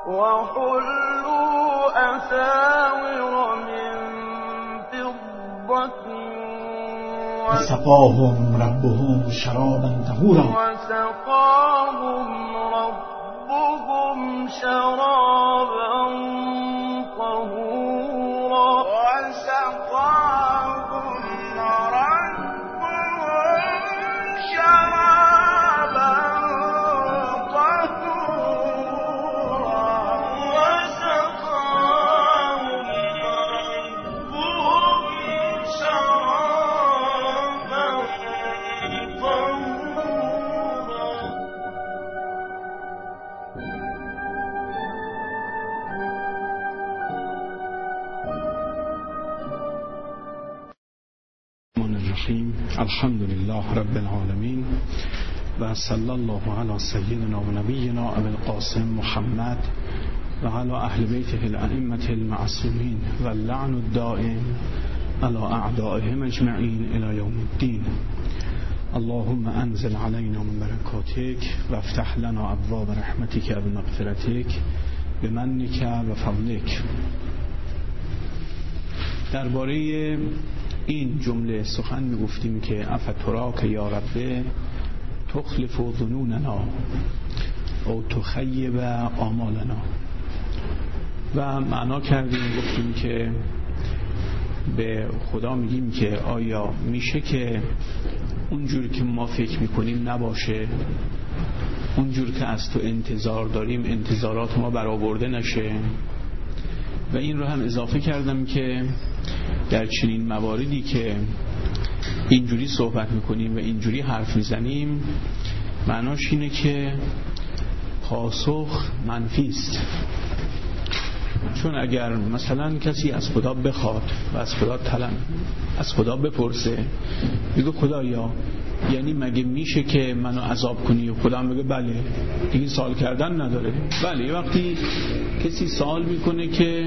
وحلوا أساور من فضة وسقاهم ربهم شرابا طهورا وسقاهم ربهم شرابا طهورا وسقاهم ربهم شرابا طهورا وسقاهم ربهم شرابا طهورا. الحمد لله رب العالمین و صلی الله علی سیدنا و نبینا ابی القاسم محمد و علی اهل بیته الائمه المعصومین و اللعن الدائم علی اعدائهم اجمعین الی یوم الدین. اللهم انزل علینا من برکاتک و افتح لنا ابواب رحمتک و مغفرتک بمنک و فضلک. درباره این جمله سخن میگفتیم که افتراک یا رب تخلف ظنوننا او تخیب آمالنا و معنا کردیم، گفتیم که به خدا میگیم که آیا میشه که اونجور که ما فکر میکنیم نباشه، اونجور که از تو انتظار داریم انتظارات ما برآورده نشه. و این رو هم اضافه کردم که در چنین مواردی که اینجوری صحبت میکنیم و اینجوری حرف میزنیم معناش اینه که پاسخ منفی است. چون اگر مثلا کسی از خدا بخواد و از خدا از خدا بپرسه، بگه خدایا یعنی مگه میشه که منو عذاب کنی؟ و خدا میگه بله، دیگه سوال کردن نداره. بله، وقتی کسی سوال میکنه که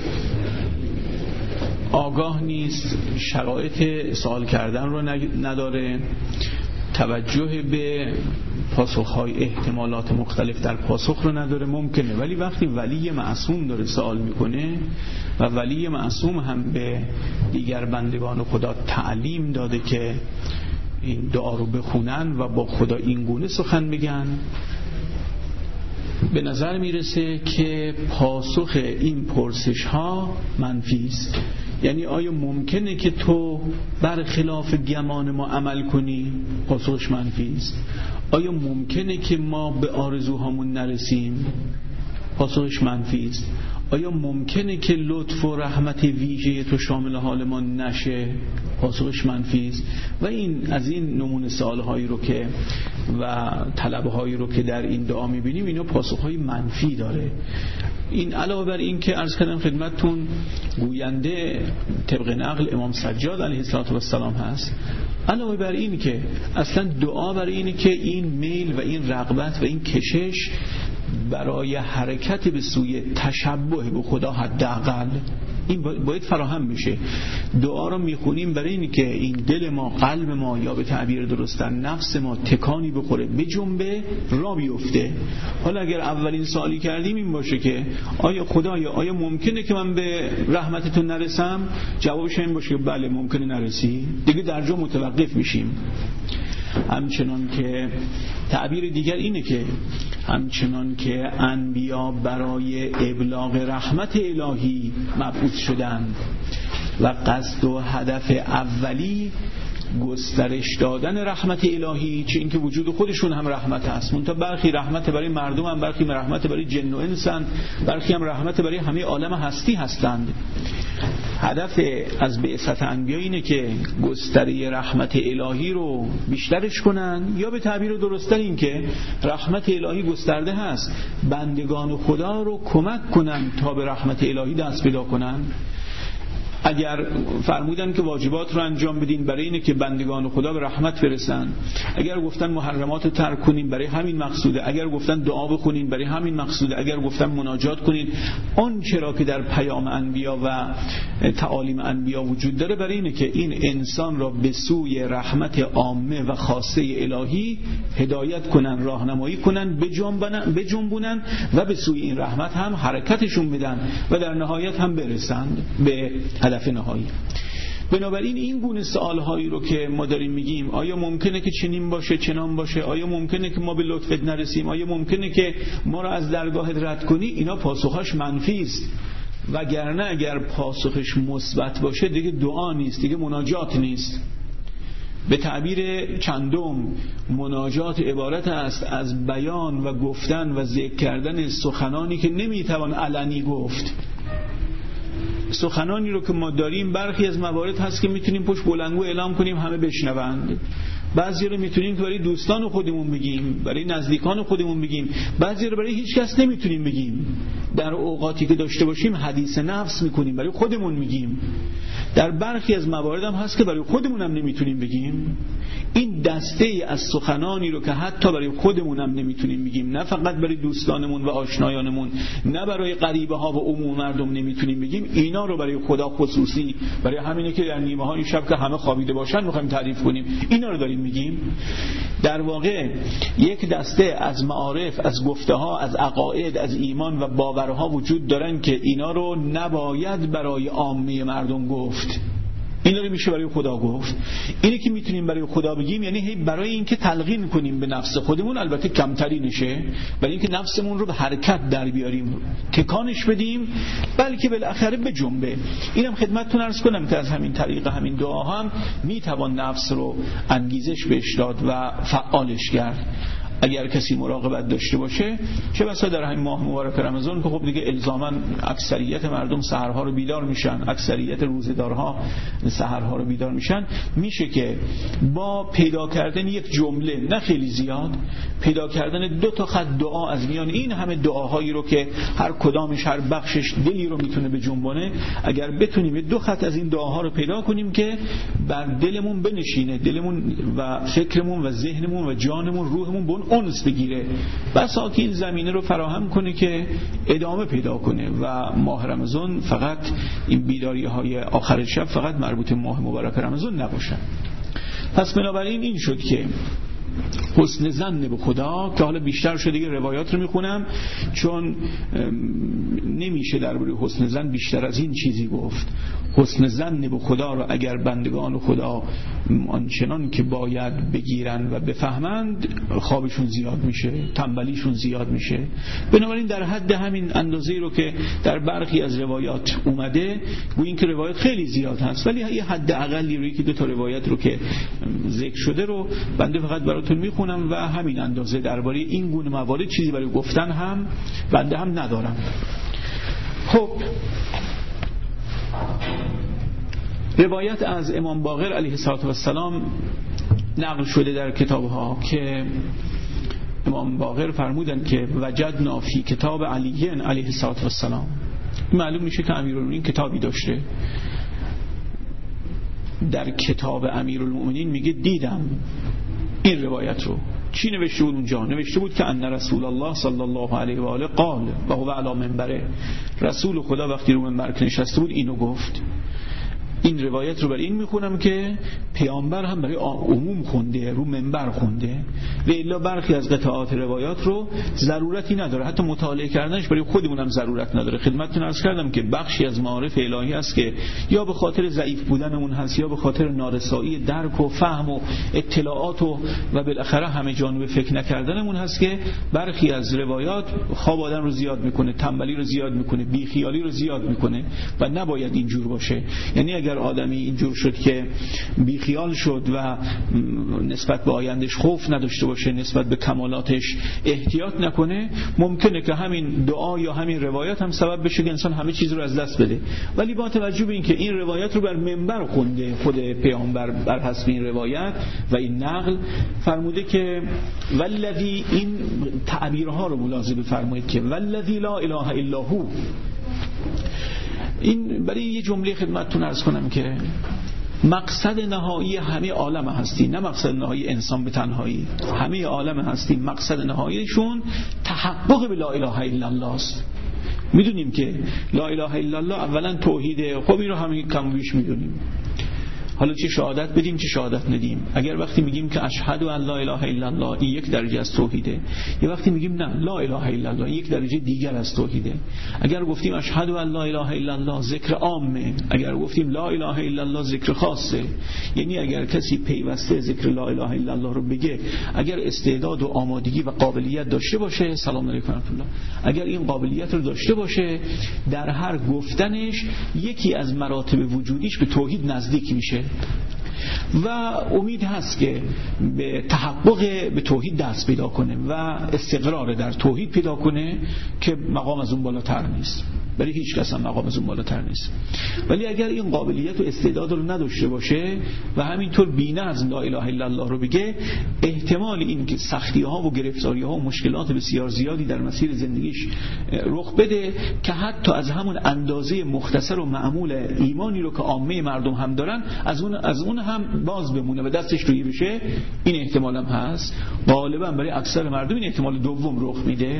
آگاه نیست، شرایط سوال کردن رو نداره، توجه به پاسخهای احتمالات مختلف در پاسخ رو نداره، ممکنه. ولی وقتی ولی معصوم داره سوال میکنه و ولی معصوم هم به دیگر بندگان خدا تعلیم داده که این دعا رو بخونن و با خدا این گونه سخن بگن، به نظر میرسه که پاسخ این پرسش ها منفی است. یعنی آیا ممکنه که تو برخلاف گمان ما عمل کنی؟ پاسخش منفی است. آیا ممکنه که ما به آرزوهامون نرسیم؟ پاسخش منفی است. آیا ممکنه که لطف و رحمت ویژه تو شامل حال ما نشه؟ پاسخش منفی است. و این از این نمونه سوالهایی رو که و طلبهایی رو که در این دعا میبینیم، اینا پاسخهای منفی داره. این علاوه بر این که عرض کردم خدمتتون گوینده طبق نقل امام سجاد علیه السلام هست، علاوه بر این که اصلا دعا برای اینه که این میل و این رغبت و این کشش برای حرکت به سوی تشبه به خدا حداقل این باید فراهم بشه. دعا رو میخونیم برای اینی که این دل ما، قلب ما، یا به تعبیر درستن نفس ما تکانی بخوره، بجنبه، را بیفته. حالا اگر اولین سوالی کردیم این باشه که آیا خدایا آیا ممکنه که من به رحمتتون نرسم؟ جوابش این باشه که بله ممکنه نرسی، دیگه در جا متوقف میشیم. همچنان که تعبیر دیگر اینه که همچنان که انبیا برای ابلاغ رحمت الهی مبعوث شدند و قصد و هدف اولی گسترش دادن رحمت الهی، چه اینکه وجود خودشون هم رحمت هست، منتها برخی رحمت برای مردم هم، برخی رحمت برای جن و انسان، برخی هم رحمت برای همه عالم هستی هستند. هدف از بعثت انبیا اینه که گستره رحمت الهی رو بیشترش کنن، یا به تعبیر درست‌تر این که رحمت الهی گسترده هست، بندگان خدا رو کمک کنن تا به رحمت الهی دست پیدا کنن. اگر فرمودن که واجبات رو انجام بدین برای اینه که بندگان خدا به رحمت برسن، اگر گفتن محرمات رو ترک کنین برای همین مقصوده، اگر گفتن دعا بخونین برای همین مقصوده، اگر گفتن مناجات کنین، اون چرا که در پیام انبیا و تعالیم انبیا وجود داره برای اینه که این انسان را به سوی رحمت عامه و خاصه الهی هدایت کنن، راهنمایی کنن، بجنبونن و به سوی این رحمت هم حرکتشون بدن و در نهایت هم برسند به هدف نهایی. بنابراین این گونه سوالهایی رو که ما داریم میگیم، آیا ممکنه که چنین باشه چنان باشه، آیا ممکنه که ما به لطفت نرسیم، آیا ممکنه که ما رو از درگاهت رد کنی، اینا پاسخش منفی است. وگرنه اگر پاسخش مثبت باشه دیگه دعا نیست، دیگه مناجات نیست. به تعبیر چندم، مناجات عبارت است از بیان و گفتن و ذکر کردن سخنانی که نمیتوان علنی گفت. سخنانی رو که ما داریم برخی از موارد هست که میتونیم پشت بلندگو اعلام کنیم همه بشنوند، بعضی رو میتونیم که برای دوستان خودمون بگیم، برای نزدیکان خودمون بگیم، بعضی رو برای هیچ کس نمیتونیم بگیم. در اوقاتی که داشته باشیم حدیث نفس میکنیم، برای خودمون میگیم. در برخی از موارد هم هست که برای خودمون هم نمیتونیم بگیم. این دسته از سخنانی رو که حتی برای خودمون هم نمیتونیم بگیم، نه فقط برای دوستانمون و آشنایانمون، نه برای غریبه ها و عموم مردم نمیتونیم بگیم، اینا رو برای خدا خصوصی، برای همینه که در نیمه های شب که همه خوابیده باشن میخوایم تعریف کنیم، اینا رو داریم میگیم. در واقع یک دسته از معارف، از گفته ها، از عقاید، از ایمان و باورها وجود دارن که اینا رو نباید برای عامه مردم گفت. اینا رو میشه برای خدا گفت. اینی که میتونیم برای خدا بگیم یعنی برای اینکه تلقین کنیم به نفس خودمون، البته کمتری نشه، برای اینکه نفسمون رو به حرکت در بیاریم، تکانش بدیم، بلکه بالاخره به جنبه. اینم خدمتتون عرض کنم که از همین طریق همین دعا هم میتوان نفس رو انگیزش بهش داد و فعالش کرد. اگر کسی مراقبت داشته باشه، چه بسا در همین ماه مبارک رمضان که خب دیگه الزاما اکثریت مردم سحرها رو بیدار میشن، اکثریت روزه‌دارها سحرها رو بیدار میشن، میشه که با پیدا کردن یک جمله، نه خیلی زیاد، پیدا کردن 2 تا خط دعا از میان این همه دعاهایی رو که هر کدامش، هر بخشش دلی رو میتونه به جنبونه، اگر بتونیم 2 خط از این دعاها رو پیدا کنیم که بر دلمون بنشینه، دلمون و فکرمون و ذهنمون و جانمون، روحمون بون اونس بگیره، بسا که این زمینه رو فراهم کنه که ادامه پیدا کنه و ماه رمضان فقط این بیداری های آخر شب فقط مربوط ماه مبارک رمضان نباشه. پس بنابراین این شد که حسن ظن به خدا، که حالا بیشتر شده دیگه روایات رو میخونم چون نمیشه درباره حسن ظن بیشتر از این چیزی گفت. حسن ظن به خدا رو اگر بندگان خدا آنچنان که باید بگیرن و بفهمند، خوابشون زیاد میشه، تنبلیشون زیاد میشه. بنابراین در حد همین اندازه‌ای رو که در برخی از روایات اومده، گویا این که روایات خیلی زیاد هست، ولی یه حد اقلی روی که 2 تا روایت رو که ذکر شده رو بنده فقط براتون میخونم و همین اندازه. درباره این گونه موارد چیزی برای گفتن هم بنده هم ندارم. خب، روایت از امام باقر علیه السلام نقل شده در کتابها که امام باقر فرمودن که وجدنا فی کتاب علی علیه السلام. معلوم میشه که امیرالمومنین کتابی داشته. در کتاب امیرالمومنین میگه دیدم این روایت رو. چی نوشته بود اونجا؟ نوشته بود که ان رسول الله صلی الله علیه و آله قال و هو علی منبره. رسول خدا وقتی رو منبر نشسته بود اینو گفت. این روایت رو برای این میخونم که پیامبر هم برای عموم خونده، رو منبر خونده، و الا برخی از قطعات روایات رو ضرورتی نداره، حتی مطالعه کردنش برای خودمون هم ضرورت نداره. خدمتتون عرض کردم که بخشی از معارف الهی است که یا به خاطر ضعیف بودنمون هست یا به خاطر نارسایی درک و فهم و اطلاعات و بالاخره همه جانبه فکر نکردنمون هست که برخی از روایات خواب آدم رو زیاد میکنه، تنبلی رو زیاد میکنه، بیخیالی رو زیاد میکنه و نباید اینجور باشه. یعنی اگر آدمی اینجور شد که بیخیال شد و نسبت به آیندهش خوف نداشته باشه، نسبت به کمالاتش احتیاط نکنه، ممکنه که همین دعا یا همین روایت هم سبب بشه که انسان همه چیز رو از دست بده. ولی با توجه به اینکه این روایت رو بر منبر خونده خود پیامبر بر حسب این روایت و این نقل فرموده که والذی، این تعبیرها رو ملاحظه بفرمایید که والذی لا اله الا هو، این برای یه جمله خدمتتون عرض کنم که مقصد نهایی همه عالم هستی، نه مقصد نهایی انسان به تنهایی، همه عالم هستی مقصد نهاییشون تحقق به لا اله الا الله است. میدونیم که لا اله الا الله اولا توحیده، خب این رو همین کم بیش میدونیم. حالا چه شهادت بدیم چه شهادت ندیم. اگر وقتی میگیم که اشهد ان لا اله الا الله این یک درجه از توحیده، یه وقتی میگیم نه لا اله الا الله این یک درجه دیگر از توحیده. اگر گفتیم اشهد ان لا اله الا الله ذکر عامه، اگر گفتیم لا اله الا الله ذکر خاصه. یعنی اگر کسی پیوسته ذکر لا اله الا الله رو بگه، اگر استعداد و آمادگی و قابلیت داشته باشه، سلام علیکم ورحمت الله، اگر این قابلیت رو داشته باشه، در هر گفتنش یکی از مراتب وجودیش به توحید نزدیک میشه و امید هست که به تحقق به توحید دست پیدا کنه و استقرار در توحید پیدا کنه که مقام از اون بالاتر نیست. برای هیچ کس هم مقام از اون بالاتر نیست. ولی اگر این قابلیت و استعداد رو نداشته باشه و همینطور بی‌نظم لا اله الا الله رو بگه، احتمال این که سختی‌ها و گرفتاری‌ها و مشکلات بسیار زیادی در مسیر زندگیش رخ بده که حتی از همون اندازه مختصر و معمول ایمانی رو که عامه مردم هم دارن از اون هم باز بمونه و دستش روی بشه، این احتمال هم هست. غالبا برای اکثر مردم این احتمال دوم رخ میده.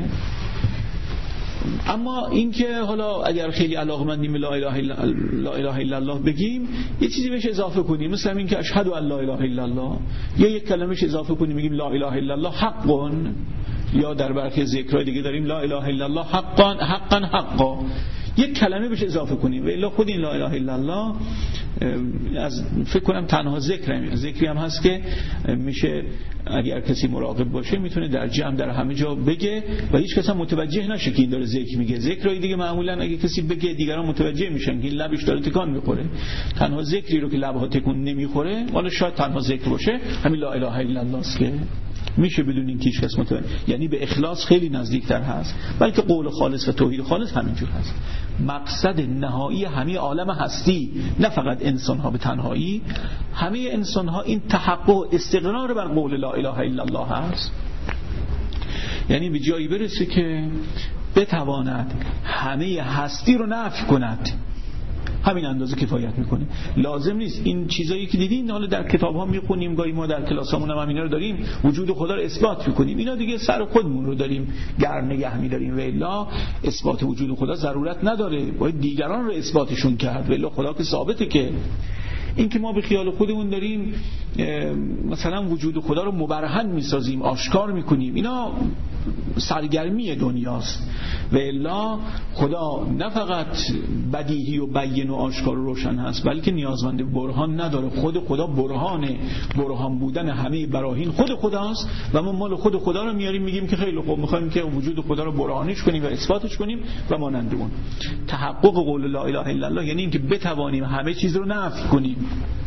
اما اینکه حالا اگر خیلی علاقمندیم به لا اله الا الله بگیم، یه چیزی بهش اضافه کنیم، مثلا اینکه اشهد ان لا اله الا الله، یا یک کلمه بهش اضافه کنیم میگیم لا اله الا الله حقٌ، یا در برخی ذکرهای دیگه داریم لا اله الا الله حقا، یک کلمه بهش اضافه کنیم. و الا خود این لا اله الا الله از فکر کنم تنها ذکری هم هست که میشه اگر کسی مراقب باشه میتونه در جمع در همه جا بگه و هیچ کس هم متوجه نشه که این داره ذکر میگه. ذکرای دیگه معمولا اگه کسی بگه دیگران متوجه میشن که این لبش داره تکان میخوره. تنها ذکری رو که لبها تکون نمیخوره، والا شاید تنها ذکر باشه همین لا اله الا الله است که میشه بدون اینکه هیچ کس متوجه، یعنی به اخلاص خیلی نزدیکتر هست. بلکه قول خالص و توحید خالص همینجور هست. مقصد نهایی همه عالم هستی، نه فقط انسان ها به تنهایی، همه انسان ها این تحقق استقرار بر قول لا اله الا الله هست. یعنی به جایی برسه که بتواند همه هستی رو نفی کند. همین اندازه کفایت میکنه. لازم نیست این چیزایی که دیدین حالا در کتاب ها میخونیم، گاهی ما در کلاسامون هم اینا رو داریم، وجود خدا رو اثبات میکنیم، اینا دیگه سر خودمون رو داریم گر نگه میداریم و الا اثبات وجود خدا ضرورت نداره، باید دیگران رو اثباتشون کرد و الا خدا که ثابته. که این که ما به خیال خودمون داریم مثلا وجود خدا رو مبرهن میسازیم، آشکار میکنیم، اینا سرگرمی دنیاست و الا خدا نه فقط بدیهی و بین و آشکار و روشن هست، بلکه نیازمند برهان نداره. خود خدا برهان بودن همه براهین خود خداست و ما مال خود خدا رو میاریم میگیم که خیلی خوب میخوایم که وجود خدا رو برهانش کنیم و اثباتش کنیم و مانند اون. تحقق قول لا اله الا الله یعنی اینکه بتوانیم همه چیز رو نفی کنیم.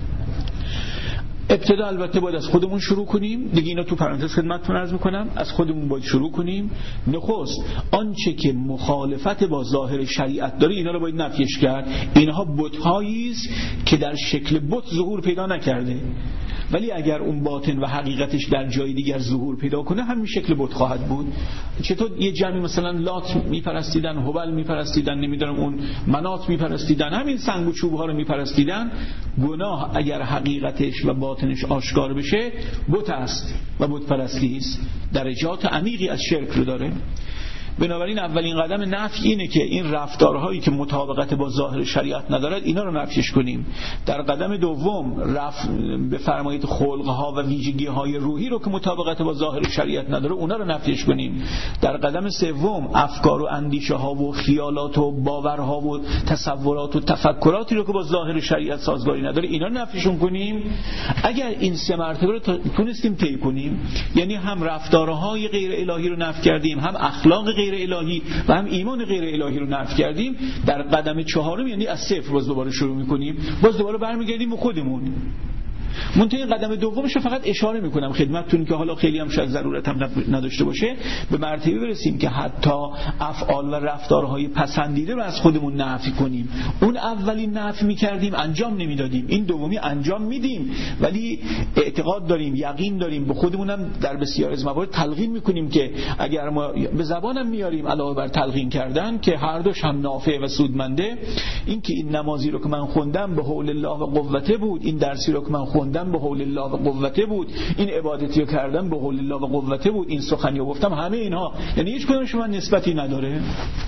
ابتدا البته باید از خودمون شروع کنیم دیگه، اینا تو پرانتز خدمتتون عرض میکنم، از خودمون باید شروع کنیم. نخست آنچه که مخالفت با ظاهر شریعت داره اینا رو باید نفیش کرد. اینها بت‌هایی است که در شکل بت ظهور پیدا نکرده، ولی اگر اون باطن و حقیقتش در جای دیگر ظهور پیدا کنه همین شکل بت خواهد بود. چطور یه جمعی مثلا لات میپرستیدن، هبل میپرستیدن، نمیدونم اون منات میپرستیدن، همین سنگ و چوب ها رو میپرستیدن، گناه اگر حقیقتش و باطنش آشکار بشه بت است و بت پرستی است، درجات عمیقی از شرک رو داره. بنابراین اولین قدم نفی اینه که این رفتارهایی که مطابقت با ظاهر شریعت ندارد اینا رو نفیش کنیم. در قدم دوم بفرمایید خلقها و ویژگی‌های روحی رو که مطابقت با ظاهر شریعت نداره اونا رو نفیش کنیم. در قدم سوم افکار و اندیشه‌ها و خیالات و باورها و تصورات و تفکراتی رو که با ظاهر شریعت سازگاری نداره اینا رو نفیشون کنیم. اگر این سه مرتبه رو تونستیم طی کنیم، یعنی هم رفتارهای غیر الهی رو نفی کردیم، هم اخلاق غیر الهی و هم ایمان غیر الهی رو نفی کردیم، در قدم چهارم یعنی از صفر باز دوباره شروع میکنیم، باز دوباره برمیگردیم به خودمون. منتها قدم دومش رو فقط اشاره میکنم خدمتتون که حالا خیلی هم شاید ضرورت هم نداشته باشه، به مرتبه برسیم که حتی افعال و رفتارهای پسندیده رو از خودمون نفی کنیم. اون اولین نفی میکردیم انجام نمیدادیم، این دومی انجام میدیم ولی اعتقاد داریم، یقین داریم، به خودمونم در بسیار از موارد تلقین میکنیم که اگر ما به زبانم میاریم علاوه بر تلقین کردن که هر دوش هم نافع و سودمنده، این که این نمازی رو که من خوندم به حول الله و قوته بود، این درسی رو که من خوندم به حول الله و قوته بود، این عبادتی رو کردم به حول الله و قوته بود، این سخنی رو گفتم، همه اینها یعنی هیچ کدومش من نسبتی نداره.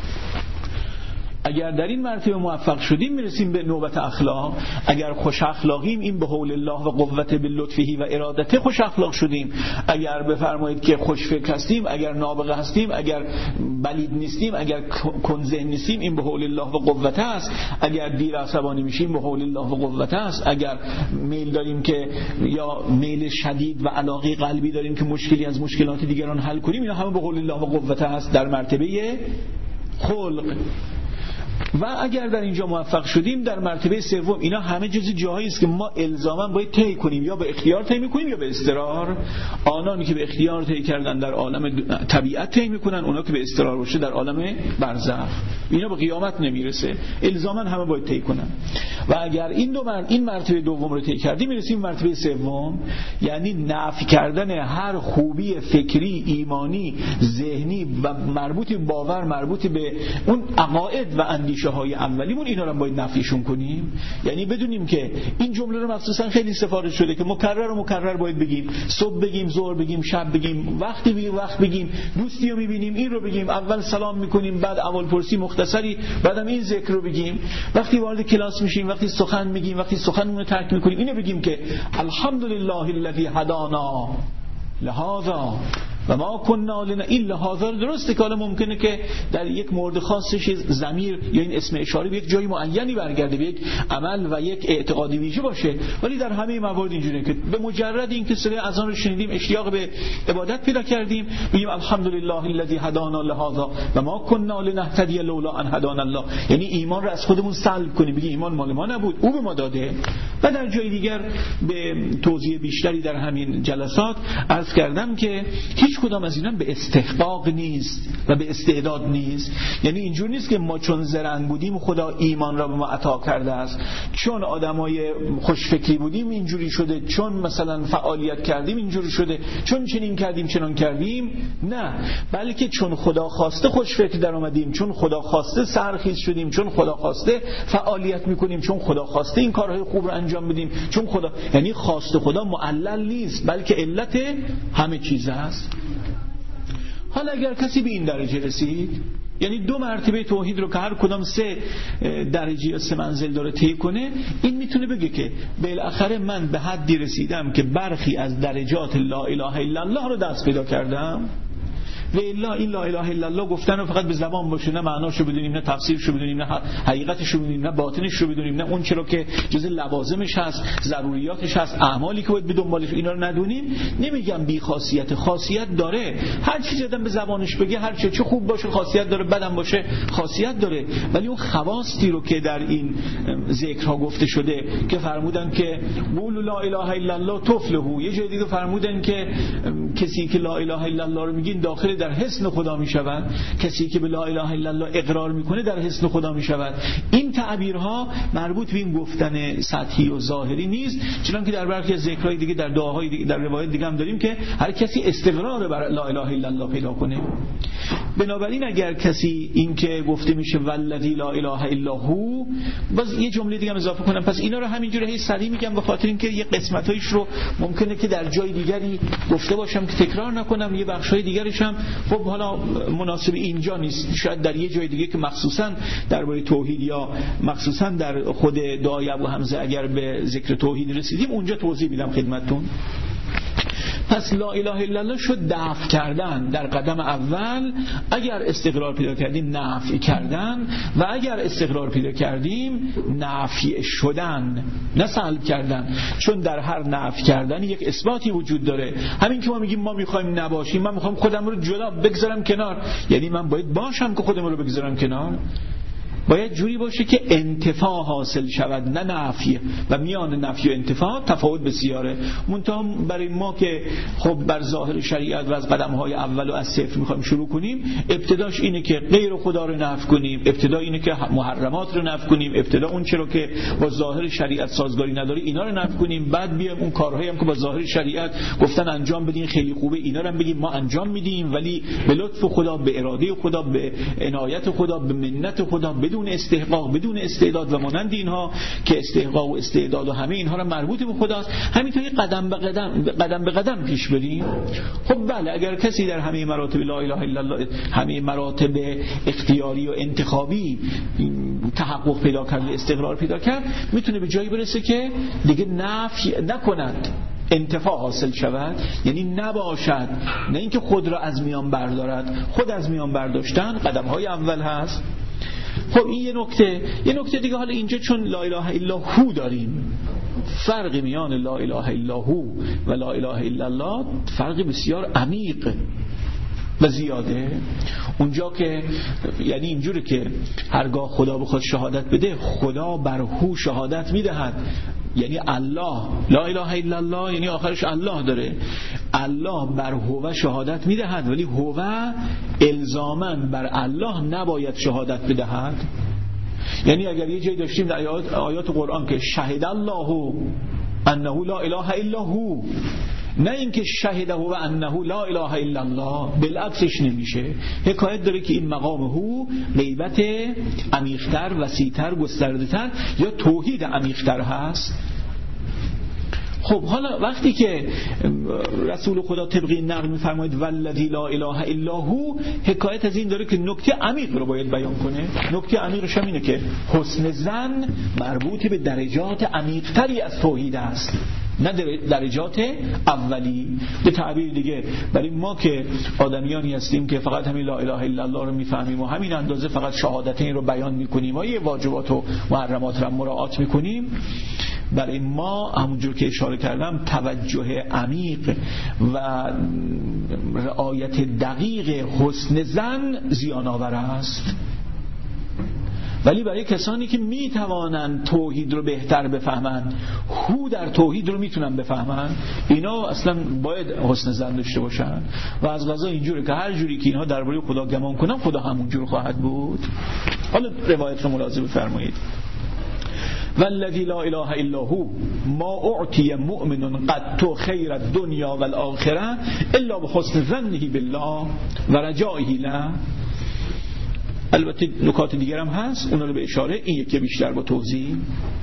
اگر در این مرتبه موفق شدیم میرسیم به نوبت اخلاق. اگر خوش اخلاقیم این به حول الله و قوته به لطفه و ارادته خوش اخلاق شدیم. اگر بفرمایید که خوش فکر هستیم، اگر نابغه هستیم، اگر بلید نیستیم، اگر کنزه نیستیم، این به حول الله و قوته است. اگر دیر عصبانی میشیم به حول الله و قوته است. اگر میل داریم که یا میل شدید و علاقه قلبی داریم که مشکلی از مشکلات دیگران حل کنیم، اینا همه به حول الله و قوته است در مرتبه خلق. و اگر در اینجا موفق شدیم در مرتبه سوم، اینا همه جزء جاهایی است که ما الزاما باید طی کنیم، یا به اختیار طی می‌کنیم یا به اضطرار. آنانی که به اختیار طی کردن در عالم طبیعت طی می‌کنن، اونا که به اضطرار باشه در عالم برزخ. اینا به قیامت نمیرسه، الزاما همه باید طی کنن. و اگر این مرتبه دوم رو طی کردیم میرسیم مرتبه سوم، یعنی نفی کردن هر خوبی فکری، ایمانی، ذهنی و مربوط به باور، مربوط به اون عقاید و اندیشه های اولیمون، اینا رو باید نفیشون کنیم. یعنی بدونیم که این جمله رو مخصوصا خیلی سفارش شده که مکرر باید بگیم، صبح بگیم، ظهر بگیم، شب بگیم، وقتی بگیم، دوستی رو میبینیم این رو بگیم، اول سلام میکنیم، بعد اولپرسی مختصری، بعدم این ذکر رو بگیم، وقتی وارد کلاس میشیم، وقتی سخن میگیم، وقتی سخنمون رو ترک میکنیم، اینو بگیم که الحمدلله الذی هدانا لهذا و ما کننا الا هذا. درسته که حالا ممکنه که در یک مورد خاصش ضمیر یا این اسم اشاره به یک جای معینی برگرده، به یک عمل و یک اعتقادی ویژه باشه، ولی در همه موارد اینجوریه که به مجرد اینکه صدای اذان رو شنیدیم اشتیاق به عبادت پیدا کردیم، بگیم الحمدلله الذی هدانا لهذا و ما کننا لنهتدی لولا ان هدانا الله. یعنی ایمان رو از خودمون سلب کنیم، بگیم ایمان مال ما نبود، او به ما داده. و در جای دیگر به توضیح بیشتری در همین جلسات عرض کردم که هیچ کدام از اینا به استحقاق نیست و به استعداد نیست. یعنی اینجور نیست که ما چون زرنگ بودیم خدا ایمان را به ما عطا کرده است، چون آدمای خوشفکری بودیم اینجوری شده، چون مثلا فعالیت کردیم اینجوری شده، چون چنین کردیم چنان کردیم. نه، بلکه چون خدا خواسته خوشفکر در اومدیم، چون خدا خواسته سرخیز شدیم، چون خدا خواسته فعالیت میکنیم، چون خدا خواسته این کارهای خوب رو انجام بدیم، چون خدا، یعنی خواست خدا معلل نیست بلکه علت همه چیز است. حالا اگر کسی به این درجه رسید، یعنی دو مرتبه توحید رو که هر کدام 3 درجه یا 3 منزل داره طی کنه، این میتونه بگه که بالاخره من به حدی رسیدم که برخی از درجات لا اله الا الله رو دست پیدا کردم. و الا این لا اله الا الله گفتن رو فقط به زبان باشه، نه معناشو بدونیم، نه تفسیرشو بدونیم، نه حقیقتشو بدونیم، نه باطنشو بدونیم، نه اون چرا که جزء لوازمش هست، ضروریاتش هست، اعمالی که باید به دنبالش، اینا رو ندونیم. نمیگم بی خاصیت، خاصیت داره. هر چیزی آدم به زبانش بگه، هر چه خوب باشه خاصیت داره، بدم باشه خاصیت داره. ولی اون خواستی رو که در این ذکرها گفته شده که فرمودن که قول لا اله الا الله تفلحوا، یه جای دیگه فرمودن که کسی که لا اله الا الله رو میگین داخل در حسن خدا می شود، کسی که به لا اله الا الله اقرار میکنه در حسن خدا می شود. این تعبیرها مربوط به این گفتن سطحی و ظاهری نیست، چنانکه در برخی از ذکرهای دیگه، در دعاهای دیگه، در روایت دیگه هم داریم که هر کسی استقرار بر لا اله الا الله پیدا کنه. بنابراین اگر کسی این که گفته میشه والذی لا اله الا هو، باز یه جمله دیگه هم اضافه کنم، پس اینا رو همینجوری هی سریع میگم به خاطر اینکه یه قسمتایش رو ممکنه که در جای دیگری گفته باشم که تکرار نکنم، یه بخشای دیگرش هم خب حالا مناسب اینجا نیست، شاید در یه جای دیگه که مخصوصا درباره توحید یا مخصوصا در خود دعای ابو حمزه اگر به ذکر توحید رسیدیم اونجا توضیح میدم خدمتتون. پس لا اله الا الله شد دفع کردن در قدم اول، اگر استقرار پیدا کردیم نفی کردن، و اگر استقرار پیدا کردیم نفی شدن، نه سلب کردن. چون در هر نفی کردن یک اثباتی وجود داره. همین که ما میگیم ما میخوایم نباشیم، من میخوام خودم رو جدا بگذارم کنار، یعنی من باید باشم که خودم رو بگذارم کنار. باید جوری باشه که انتفاع حاصل شود نه نفی، و میان نفی و انتفاع تفاوت بسیاره. منتها برای ما که خب بر ظاهر شریعت و از قدم‌های اول و از صفر می‌خوایم شروع کنیم، ابتداش اینه که غیر خدا رو نفی کنیم، ابتدا اینه که محرمات رو نفی کنیم، ابتدا اون چرا که با ظاهر شریعت سازگاری نداره اینا رو نفی کنیم، بعد بیایم اون کارهایی هم که با ظاهر شریعت گفتن انجام بدین خیلی خوبه اینا رو هم بگیم ما انجام میدیم، ولی به لطف خدا، به اراده خدا، به عنایت خدا، به منت خدا، بدون استحقاق، بدون استعداد و مانند اینها که استحقاق و استعداد و همه اینها رو مربوط به خداست. همینطوری قدم به قدم پیش بریم. خب بله، اگر کسی در همه مراتب لا اله الا الله، همه مراتب اختیاری و انتخابی تحقق پیدا کرد و استقرار پیدا کرد، میتونه به جایی برسه که دیگه نفی نکند، انتفاع حاصل شود، یعنی نباشد، نه اینکه خود را از میان بردارد. خود از میان برداشتن قدم‌های اول هست. خب این یه نکته دیگه. حالا اینجا چون لا اله الا هو داریم، فرق میان لا اله الا هو و لا اله الا الله فرق بسیار عمیق و زیاده. اونجا که یعنی اینجوری که هرگاه خدا بخواد شهادت بده، خدا بر هو شهادت میدهد، یعنی الله، لا اله الا الله یعنی آخرش الله داره، الله بر هو شهادت میدهد، ولی هو الزاماً بر الله نباید شهادت بدهد. یعنی اگر یه جایی داشتیم در آیات قرآن که شهد الله انه لا اله الا هو، نه اینکه شهده و انه لا اله الا الله، بالعکسش نمیشه. حکایت داره که این مقام هو غیبت عمیق‌تر، وسیع‌تر، گسترده‌تر یا توحید عمیق‌تر هست. خب حالا وقتی که رسول خدا طبقی نقل می‌فرماید والذی لا اله الا هو، حکایت از این داره که نکته عمیق رو باید بیان کنه. نکته عمیقش هم اینه که حسن ظن مربوط به درجات عمیق‌تری از توحید است، نه درجات اولی. به تعبیر دیگه برای ما که آدمیانی هستیم که فقط همین لا اله الا الله رو میفهمیم و همین اندازه فقط شهادتین رو بیان میکنیم و یه واجبات و محرمات رو مراعات میکنیم، برای ما همونجور که اشاره کردم توجه عمیق و رعایت دقیق حسن ظن زیان آور است. ولی برای کسانی که میتوانند توحید رو بهتر بفهمند، هو در توحید رو میتونن بفهمند، اینا اصلا باید حسن ظن داشته باشن. و از قضا اینجوره که هر جوری که اینها درباره خدا گمان کنن، خدا همونجور خواهد بود. حالا روایت رو ملاحظه بفرمایید. والذی لا اله الا هو ما اعطی مؤمن قط خیر الدنیا والآخره الا بحسن ظنه بالله و رجائه له. البته نکات دیگر هم هست، اونا رو به اشاره، این یکی بیشتر با توضیح.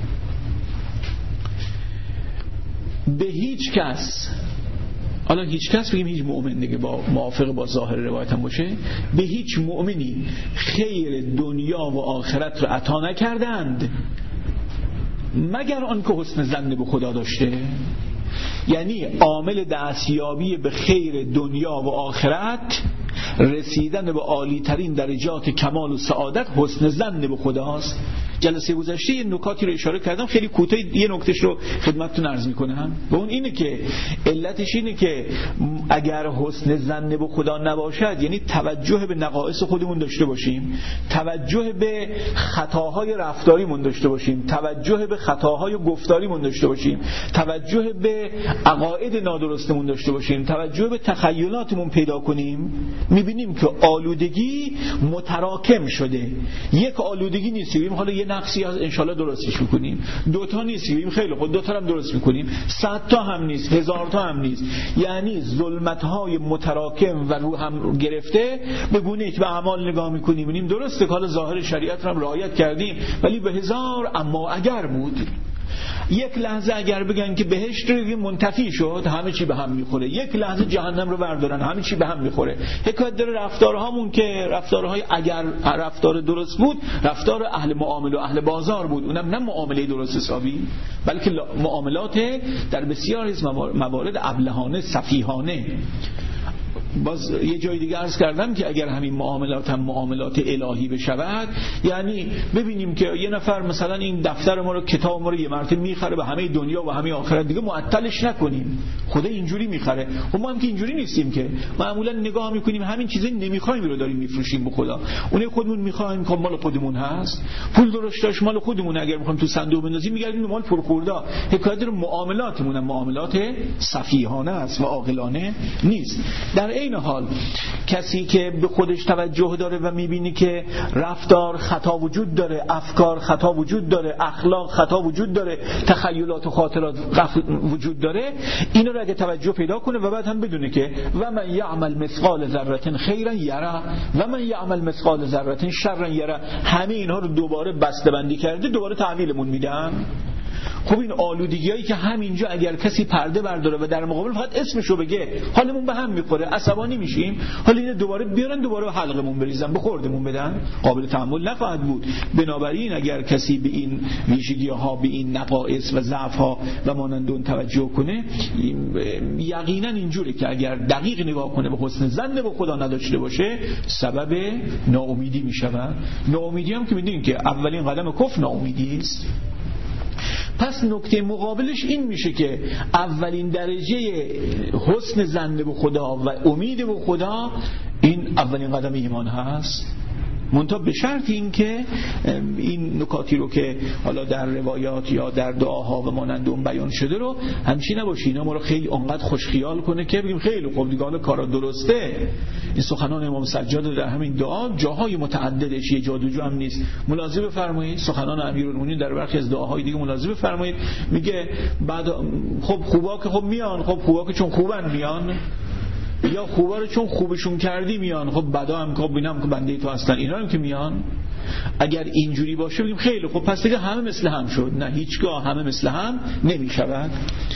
به هیچ کس، حالا هیچ کس بگیم هیچ مؤمن دیگه با موافق با ظاهر روایت هم باشه، به هیچ مؤمنی خیر دنیا و آخرت رو عطا نکردند مگر آن که حسن ظن به خدا داشته. یعنی عامل دستیابی به خیر دنیا و آخرت، رسیدن به عالی ترین درجات کمال و سعادت، حسن ظن به خداست. جلسه گذشته یه نکاتی رو اشاره کردم، خیلی کوتاه یه نکتهش رو خدمتتون عرض میکنم. و اون اینه که علتش اینه که اگر حسن ظن به خدا نباشد، یعنی توجه به نقائص خودمون داشته باشیم، توجه به خطاهای رفتاریمون داشته باشیم، توجه به خطاهای گفتاریمون داشته باشیم، توجه به عقاید نادرستمون داشته باشیم، توجه به تخیلاتمون پیدا کنیم، میبینیم که آلودگی متراکم شده. یک آلودگی نیست بگیم حالا یه نقصی از انشالله درستش میکنیم، دوتا نیست بگیم خیلی خود دوتا هم درست میکنیم، 100 تا هم نیست، 1000 تا هم نیست. یعنی ظلمت‌های متراکم و رو هم گرفته به گونه‌ای که به اعمال نگاه میکنیم ببینیم درسته که حالا ظاهر شریعت رو هم رعایت کردیم، ولی به هزار اما اگر بود. یک لحظه اگر بگن که بهشت رو منتفی شد، همه چی به هم میخوره. یک لحظه جهنم رو بردارن، همه چی به هم میخوره. حکایت داره رفتارهامون که رفتارهای اگر رفتار درست بود، رفتار اهل معامله و اهل بازار بود، اونم نه معامله درست حسابی، بلکه معاملات در بسیاری از موارد ابلهانه، سفیهانه. باز یه جای دیگه عرض کردم که اگر همین معاملات هم معاملات الهی بشود، یعنی ببینیم که یه نفر مثلا این دفتر ما رو، کتاب ما رو یه مرتبه میخره به همه دنیا و همه آخرت، دیگه معطلش نکنیم. خدا اینجوری میخره. خب ما هم که اینجوری نیستیم که، معمولا نگاه میکنیم همین چیزی نمیخوایم رو داریم میفروشیم به خدا. اون خودمون میخوایم که مال خودمون هست، پول درش داشت مال خودمون، اگر میخوایم تو صندوق بندازیم میگردیم مال پرخورده. حکایت معاملاتمون معاملات سفیهانه است و عاقلانه نیست. در این حال کسی که به خودش توجه داره و میبینی که رفتار خطا وجود داره، افکار خطا وجود داره، اخلاق خطا وجود داره، تخیلات و خاطرات وجود داره، اینا رو اگه توجه پیدا کنه و بعد هم بدونه که و من یعمل مثقال ذره خیرا یره و من یعمل مثقال ذره شرا یره، همه اینها رو دوباره بسته‌بندی کرده، دوباره تحویلمون میدن. خب این آلودگیایی که همینجا اگر کسی پرده برداره و در مقابل فقط اسمشو بگه حالمون به هم میخوره، عصبانی میشیم، حالا اینو دوباره بیارن دوباره حلقمون بریزن، به خوردمون بدن، قابل تحمل نخواهد بود. بنابراین اگر کسی به این ویژگی‌ها، به این نقائص و ضعف‌ها و مانند اون توجه کنه، یقینا اینجوره که اگر دقیق نگاه کنه، به حسن ظن به خدا نداشته باشه، سبب ناامیدی میشود. ناامیدی هم که میدونین که اولین قدم کفر ناامیدی است. پس نکته مقابلش این میشه که اولین درجه حسن ظن به خدا و امید به خدا این اولین قدم ایمان هست، منتها به شرط این که این نکاتی رو که حالا در روایات یا در دعاها و مانند اون بیان شده رو همچی نباشه اینا ما رو خیلی اونقدر خوشخیال کنه که بگیم خیلی خوب دیگه حالا کارا درسته. این سخنان امام سجاد در همین دعا جاهای متعددش، یه جادوجو هم نیست. ملاحظه بفرمایید سخنان امیرالمومنین در برخی از دعاهای دیگه ملاحظه بفرمایید، میگه بعد خب خوبا که خب میان، خب خوبا که چون خوبن میان، یا خوبا رو چون خوبشون کردی میان، خب بدا هم که بینم که بنده تو هستن اینا هم که میان. اگر اینجوری باشه بگیم خیلی خب پس دیگه همه مثل هم شد. نه، هیچگاه همه مثل هم نمیشود.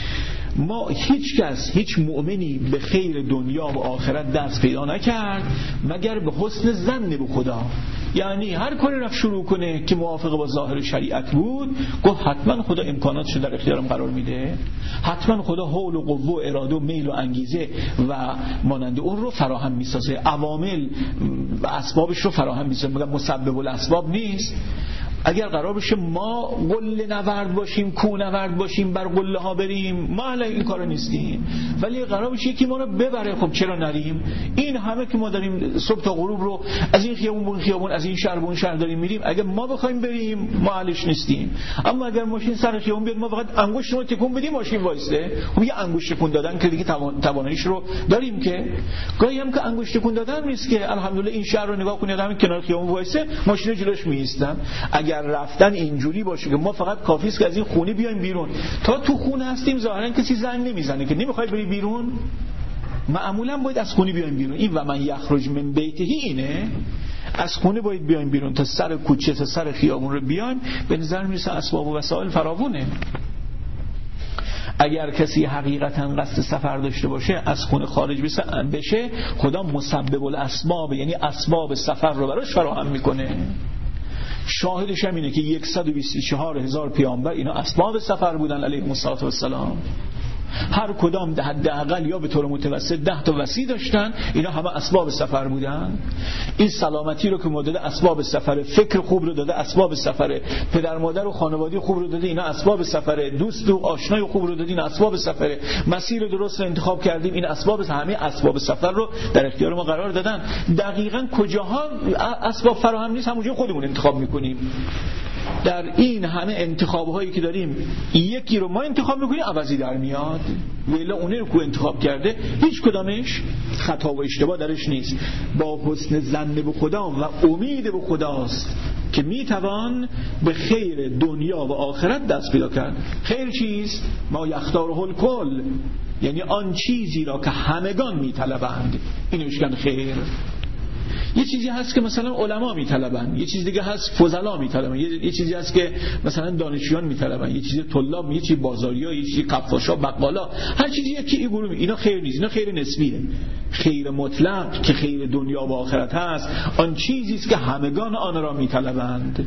ما هیچ کس، هیچ مؤمنی به خیر دنیا و آخرت دست پیدا نکرد مگر به حسن ظن به خدا. یعنی هر کاری رفت شروع کنه که موافق با ظاهر شریعت بود، گفت حتما خدا امکاناتشو در اختیارم قرار میده، حتما خدا حول و قوه و اراده و میل و انگیزه و مانند اون رو فراهم میسازه، عوامل و اسبابش رو فراهم میسازه، مگر مسبب الاسباب نیست. اگر قرار بشه ما قله نورد باشیم، کو نورد باشیم، بر قله ها بریم، ما الان این کارا نیستیم، ولی قرار بشه یکی ما رو ببره، خب چرا نریم؟ این همه که ما داریم صبح تا غروب رو از این خیابون به اون خیابون، از این شهر به اون شهر داریم میریم، اگه ما بخوایم بریم ما اهلش نیستیم. اما اگر ماشین سر خیابون بیاد ما فقط انگشت رو تکون بدیم ماشین وایسته، خب یه انگشت تکون دادن که دیگه تواناییش رو داریم. که گاهی هم که انگشت تکون دادن نیست که الحمدلله این شهر رو نگاه کنید همین کنار خیابون وایسته، ماشین جلوش میایستن. اگر رفتن اینجوری باشه که ما فقط کافی است که از این خونه بیایم بیرون، تا تو خونه هستیم ظاهرا کسی زنگ نمیزنه که نمیخوای بری بیرون، معمولا باید از خونه بیایم بیرون. این و من یخرج من بیته اینه، از خونه باید بیایم بیرون تا سر کوچه تا سر خیابون رو بیایم. به نظر میرسه اسباب و وسایل فراوونه. اگر کسی حقیقتا قصد سفر داشته باشه از خونه خارج بشه، خدا مسبب الاسباب یعنی اسباب سفر رو براش فراهم میکنه. شاهدش هم اینه که 124,000 پیامبر اینا اسباب سفر بودن علیهم السلام. هر کدام حداقل یا به طور متوسط 10 تا وصی داشتن، اینا همه اسباب سفر بودن. این سلامتی رو که ما داده اسباب سفر، فکر خوب رو داده اسباب سفر، پدر مادر و خانواده خوب رو داده اینا اسباب سفر، دوست و آشنای خوب رو داده این اسباب سفر، مسیر درست رو انتخاب کردیم این اسباب، همه اسباب سفر رو در اختیار ما قرار دادن. دقیقاً کجاها اسباب فراهم نیست همونجا خودمون انتخاب میکنیم. در این همه انتخاب‌هایی که داریم یکی رو ما انتخاب میکنیم عوضی در میاد، ولی اونه رو که انتخاب کرده هیچ کدامش خطا و اشتباه درش نیست. با حسن ظن به خدا و امید به خداست که میتوان به خیر دنیا و آخرت دست پیدا کرد. خیر چیست؟ ما یختاره الکل، یعنی آن چیزی را که همگان میطلبند، اینو میگن خیر. یه چیزی هست که مثلا علما میطلبن، یه چیز دیگه هست فضلا میطلبن، یه چیزی هست که مثلا دانشجویان میطلبن، یه چیز طلاب، یه چیز بازاریا، یه چیز کفاشا، بقالا، هر چیزی یکی گروه. اینا خیر نیست، اینا خیر نسبیه. خیر مطلق که خیر دنیا و آخرت هست آن چیزی است که همگان آن را میطلبند.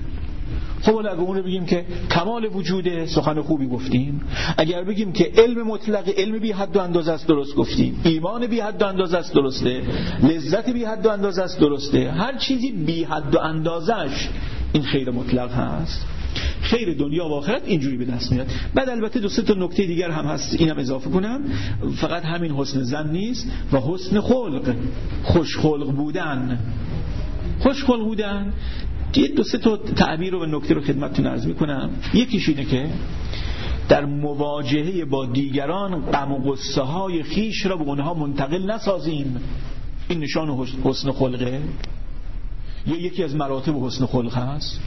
خب حالا اگه اون رو بگیم که کمال وجوده، سخن خوبی گفتیم. اگر بگیم که علم مطلق، علم بی حد و اندازه است، درست گفتیم. ایمان بی حد و اندازه است، درسته. لذت بی حد و اندازه است، درسته. هر چیزی بی حد و اندازه‌اش این خیر مطلق هست. خیر دنیا و آخرت اینجوری به دست میاد. بعد البته دو سه تا نکته دیگر هم هست، اینم اضافه کنم. فقط همین حسن ظن نیست و حسن خلق، خوش خلق بودن. خوش خلق بودن دو سه تا تعبیر و نکته رو خدمتتون عرض میکنم. یکیش اینه که در مواجهه با دیگران غم و غصه های خیش را به اونها منتقل نسازیم. این نشان حسن خلقه، یکی از مراتب حسن خلق هست.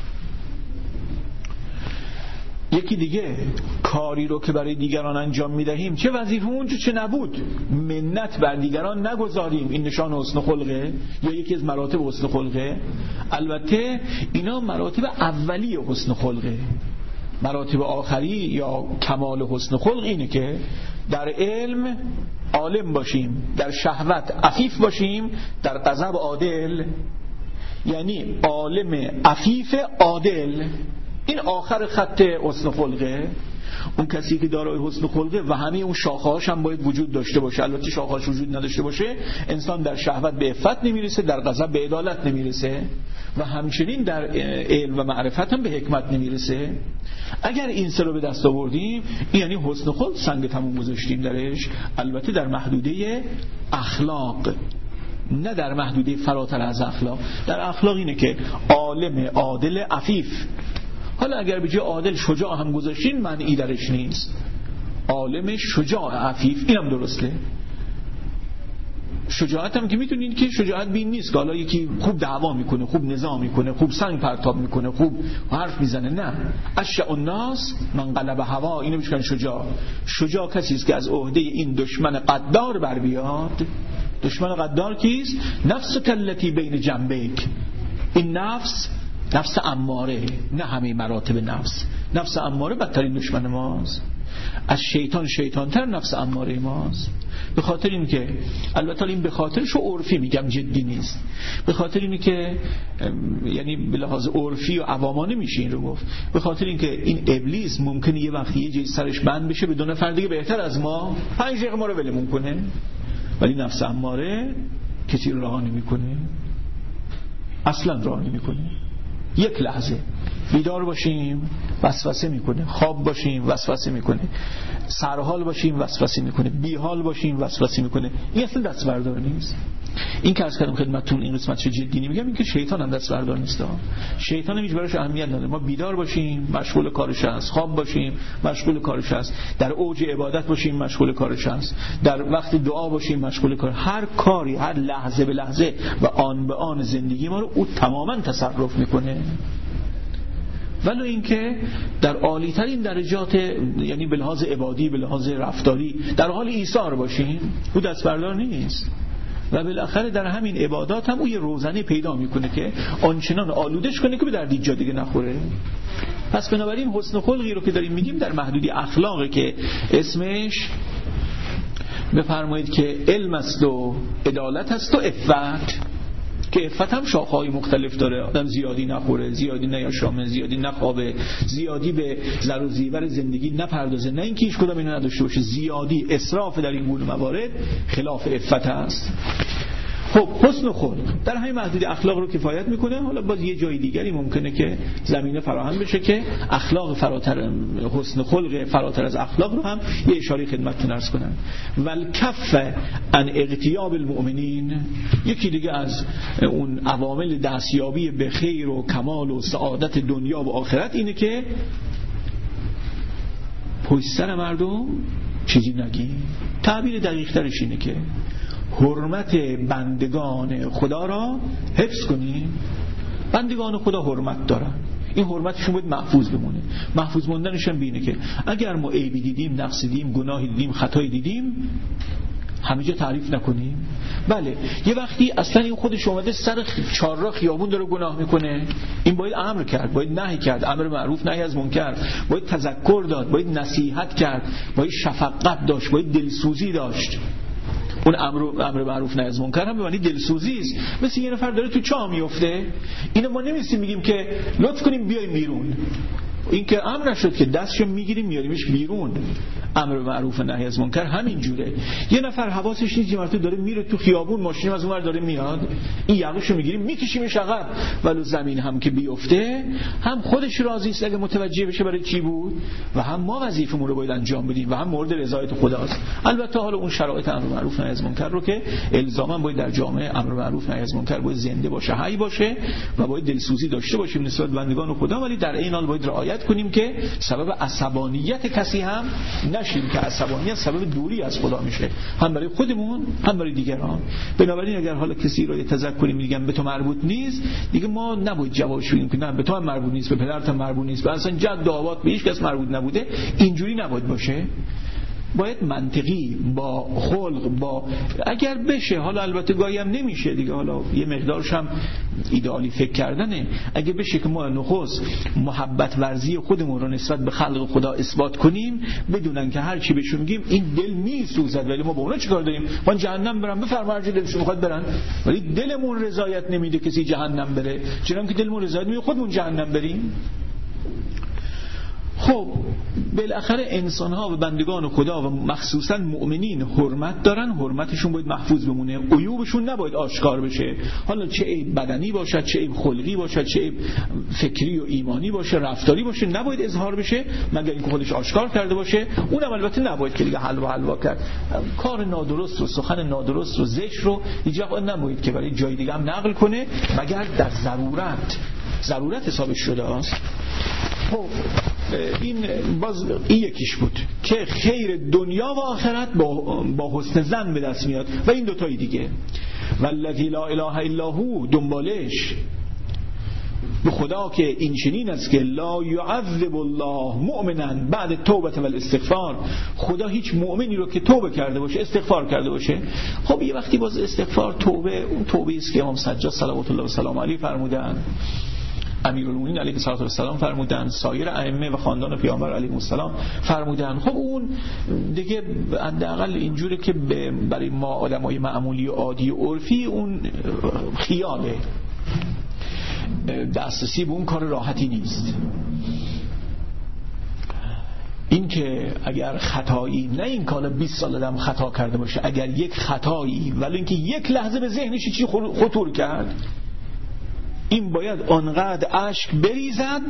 یکی دیگه، کاری رو که برای دیگران انجام میدهیم، چه وظیفه اونجا چه نبود، منت بر دیگران نگذاریم. این نشان حسن خلقه یا یکی از مراتب حسن خلقه. البته اینا مراتب اولی حسن خلقه. مراتب آخری یا کمال حسن خلق اینه که در علم عالم باشیم، در شهوت عفیف باشیم، در غضب عادل. یعنی عالم عفیف عادل، این آخر خط حسن خلقه. اون کسی که دارای حسن خلقه و همه اون شاخه‌هاش هم باید وجود داشته باشه. البته شاخه‌هاش وجود نداشته باشه انسان در شهوت به عفت نمیرسه، در غضب به عدالت نمیرسه و همچنین در علم و معرفت هم به حکمت نمیرسه. اگر این سه رو به دست آوردیم، این یعنی حسن خلق سنگ تموم گذاشتیم درش. البته در محدوده اخلاق، نه در محدوده فراتر از اخلاق. در اخلاق اینه که عالم عادل عفیف. حالا اگر به جای عادل شجاع هم گذاشتین معنی درش نیست. عالم شجاع عفیف، اینم درسته. شجاعت هم که میتونین که شجاعت بین نیست که حالا یکی خوب دعوا میکنه، خوب نزاع میکنه، خوب سنگ پرتاب میکنه، خوب حرف میزنه. نه، اشجع الناس من قلب هوا، اینو میگن شجاع. شجاع کسی است که از عهده این دشمن قدار بر بیاد. دشمن قدار کیست؟ نفس کلتی بین جنبیک. این نفس اماره، نه همه مراتب نفس اماره بدترین دشمن ماست. از شیطانتر نفس اماره ماست. به خاطر این که البته این به خاطرش عرفی میگم، جدی نیست. به خاطر اینه که یعنی به لحاظ عرفی و عوامانه میشه این رو گفت. به خاطر اینکه این ابلیس ممکنه یه وقتی یه جای سرش بند بشه به دو نفر دیگه بهتر از ما 5 دقیقه ما رو ولمون کنه، ولی نفس اماره کسی رو رها نمیکنه، اصلا رها نمیکنه. یک لحظه بیدار باشیم وسوسه میکنه، خواب باشیم وسوسه میکنه، سرحال باشیم وسوسه میکنه، بیحال باشیم وسوسه میکنه. این اصلا دستبردار نیست. این که عرض کردم خدمتتون این قسمت چه جدی نمیگم، این که شیطان هم دستبردار نیست. شیطان هم هیچ براش اهمیت نداره. ما بیدار باشیم مشغول کارش است، خواب باشیم مشغول کارش است، در اوج عبادت باشیم مشغول کارش است، در وقت دعا باشیم مشغول کار. هر کاری، هر لحظه به لحظه و آن به آن زندگی ما رو او تماما تصرف میکنه. ولو اینکه در عالی ترین درجات، یعنی به لحاظ عبادی، به لحاظ رفتاری در حال ایثار باشیم، او دستبردار نیست. و بالاخره در همین عبادات هم او یه روزنه پیدا میکنه که آنچنان آلودش کنه که به درد جا دیگه نخوره. پس بنابراین حسن خلقی رو که داریم میگیم در محدودی اخلاقی که اسمش بفرمایید که علم است و عدالت است و عفت، که عفت هم شاخه‌های مختلف داره. آدم زیادی نخوره، زیادی نیاشامه، زیادی نخوابه، زیادی به زر و زیور زندگی نپردازه. نه اینکه هیچ کدوم اینا نداشته باشه. زیادی، اسراف در این گونه موارد خلاف عفت است. خب حسن خلق در همین محدود اخلاق رو کفایت میکنه. حالا باز یه جای دیگری ممکنه که زمینه فراهم بشه که اخلاق فراتر، حسن خلق فراتر از اخلاق رو هم یه اشاره خدمتتون عرض کنم. والکف عن اغتیاب المؤمنین، یکی دیگه از اون عوامل دستیابی به خیر و کمال و سعادت دنیا و آخرت اینه که پشت سر مردم چیزی نگی. تعبیر دقیق ترش اینه که حرمت بندگان خدا را حفظ کنیم. بندگان خدا حرمت دارن، این حرمتشون باید محفوظ بمونه. محفوظ موندنش هم بینه که اگر ما عیبی دیدیم، نقص دیدیم، گناهی دیدیم، خطایی دیدیم، همه جا تعریف نکنیم. بله یه وقتی اصلا این خودش اومده سر چهارراه خیابون داره گناه میکنه، این باید امر کرد، باید نهی کرد، امر معروف نهی از منکر، باید تذکر داد، باید نصیحت کرد، باید شفقت داشت، باید دلسوزی داشت. اون امر معروف نهی از منکر هم به معنی دلسوزی است. مثل یه نفر داره تو چاه میفته، اینو ما نمیستیم میگیم که لطف کنیم بیایم بیرون. این که امر نشد که دستشو میگیریم میاریمش بیرون. امر معروف نهی از منکر همین جوره. یه نفر حواسش نیست، یه مرتبه داره میره تو خیابون، ماشین از اونور داره میاد، این یقشو میگیریم میکشیمش عقب، ولو زمین هم که بیفته هم خودش راضی است اگه متوجه بشه برای چی بود و هم ما وظیفه‌مون رو باید انجام بدیم و هم مورد رضایت خداست. البته حالا اون شرایط امر معروف نهی از منکر رو که الزاما باید در جامعه امر معروف نهی از منکر باید زنده باشه، حی باشه و باید دلسوزی داشته باشیم نسبت به بندگان خدا، ولی در این حال باید رعایت کنیم که سبب عصبانیت کسی هم نشیم که عصبانیت سبب دوری از خدا میشه، هم برای خودمون هم برای دیگران. بنابراین اگر حالا کسی رو تذکری میگم به تو مربوط نیست، دیگه ما نباید جوابش بدیم که نه به تو هم مربوط نیست، به پدرت هم مربوط نیست، به اصلا جد و آباد به هیچ کس مربوط نبوده. اینجوری نباید باشه. باید منطقی با خلق با اگر بشه، حالا البته گاهی هم نمیشه دیگه، حالا یه مقدارش هم ایدئالی فکر کردنه، اگه بشه که ما نخست محبت ورزی خودمون رو نسبت به خلق خدا اثبات کنیم، بدونن که هر چی بهشون میگیم این دل میسوزد، ولی ما با اونا چیکار داریم؟ ما جهنم برن، بفرما هر چی دلشون میخواد برن، ولی دلمون رضایت نمیده کسی جهنم بره، چون که دلمون رضایت میده خودمون جهنم بریم. خب بالاخره انسان ها و بندگان خدا و مخصوصا مؤمنین حرمت دارن، حرمتشون باید محفوظ بمونه، عیوبشون نباید آشکار بشه، حالا چه عیب بدنی باشد، چه عیب خلقی باشد، چه عیب فکری و ایمانی باشه، رفتاری باشه، نباید اظهار بشه مگر اینکه خودش آشکار کرده باشه. اونم البته نباید که دیگه حلوا کرد، کار نادرست و سخن نادرست و زشت رو هیچ وقت نباید که برای جای دیگه هم نقل کنه مگر در ضرورت حسابش شده است. خب این یکیش بود که خیر دنیا و آخرت با حسن ظن به دست میاد، و این دوتایی دیگه والذی لا اله الا هو دنبالش به خدا که این چنین است که لا یعذب الله مؤمنا بعد توبه و الاستغفار، خدا هیچ مؤمنی رو که توبه کرده باشه استغفار کرده باشه. خب یه وقتی باز استغفار توبه، اون توبه است که امام سجاد صلوات الله و سلام علیه فرمودن، امیرالمومنین علیه السلام فرمودن، سایر ائمه و خاندان پیامبر علیهم السلام فرمودن. خب اون دیگه حداقل اینجوره که برای ما آدمای معمولی و عادی و عرفی اون خیاله، دسترسی به اون کار راحتی نیست. این که اگر خطایی، نه این کالا 20 سال آدم خطا کرده باشه، اگر یک خطایی ولی اینکه یک لحظه به ذهنش چی خطور کرد، این باید آنقدر اشک بریزد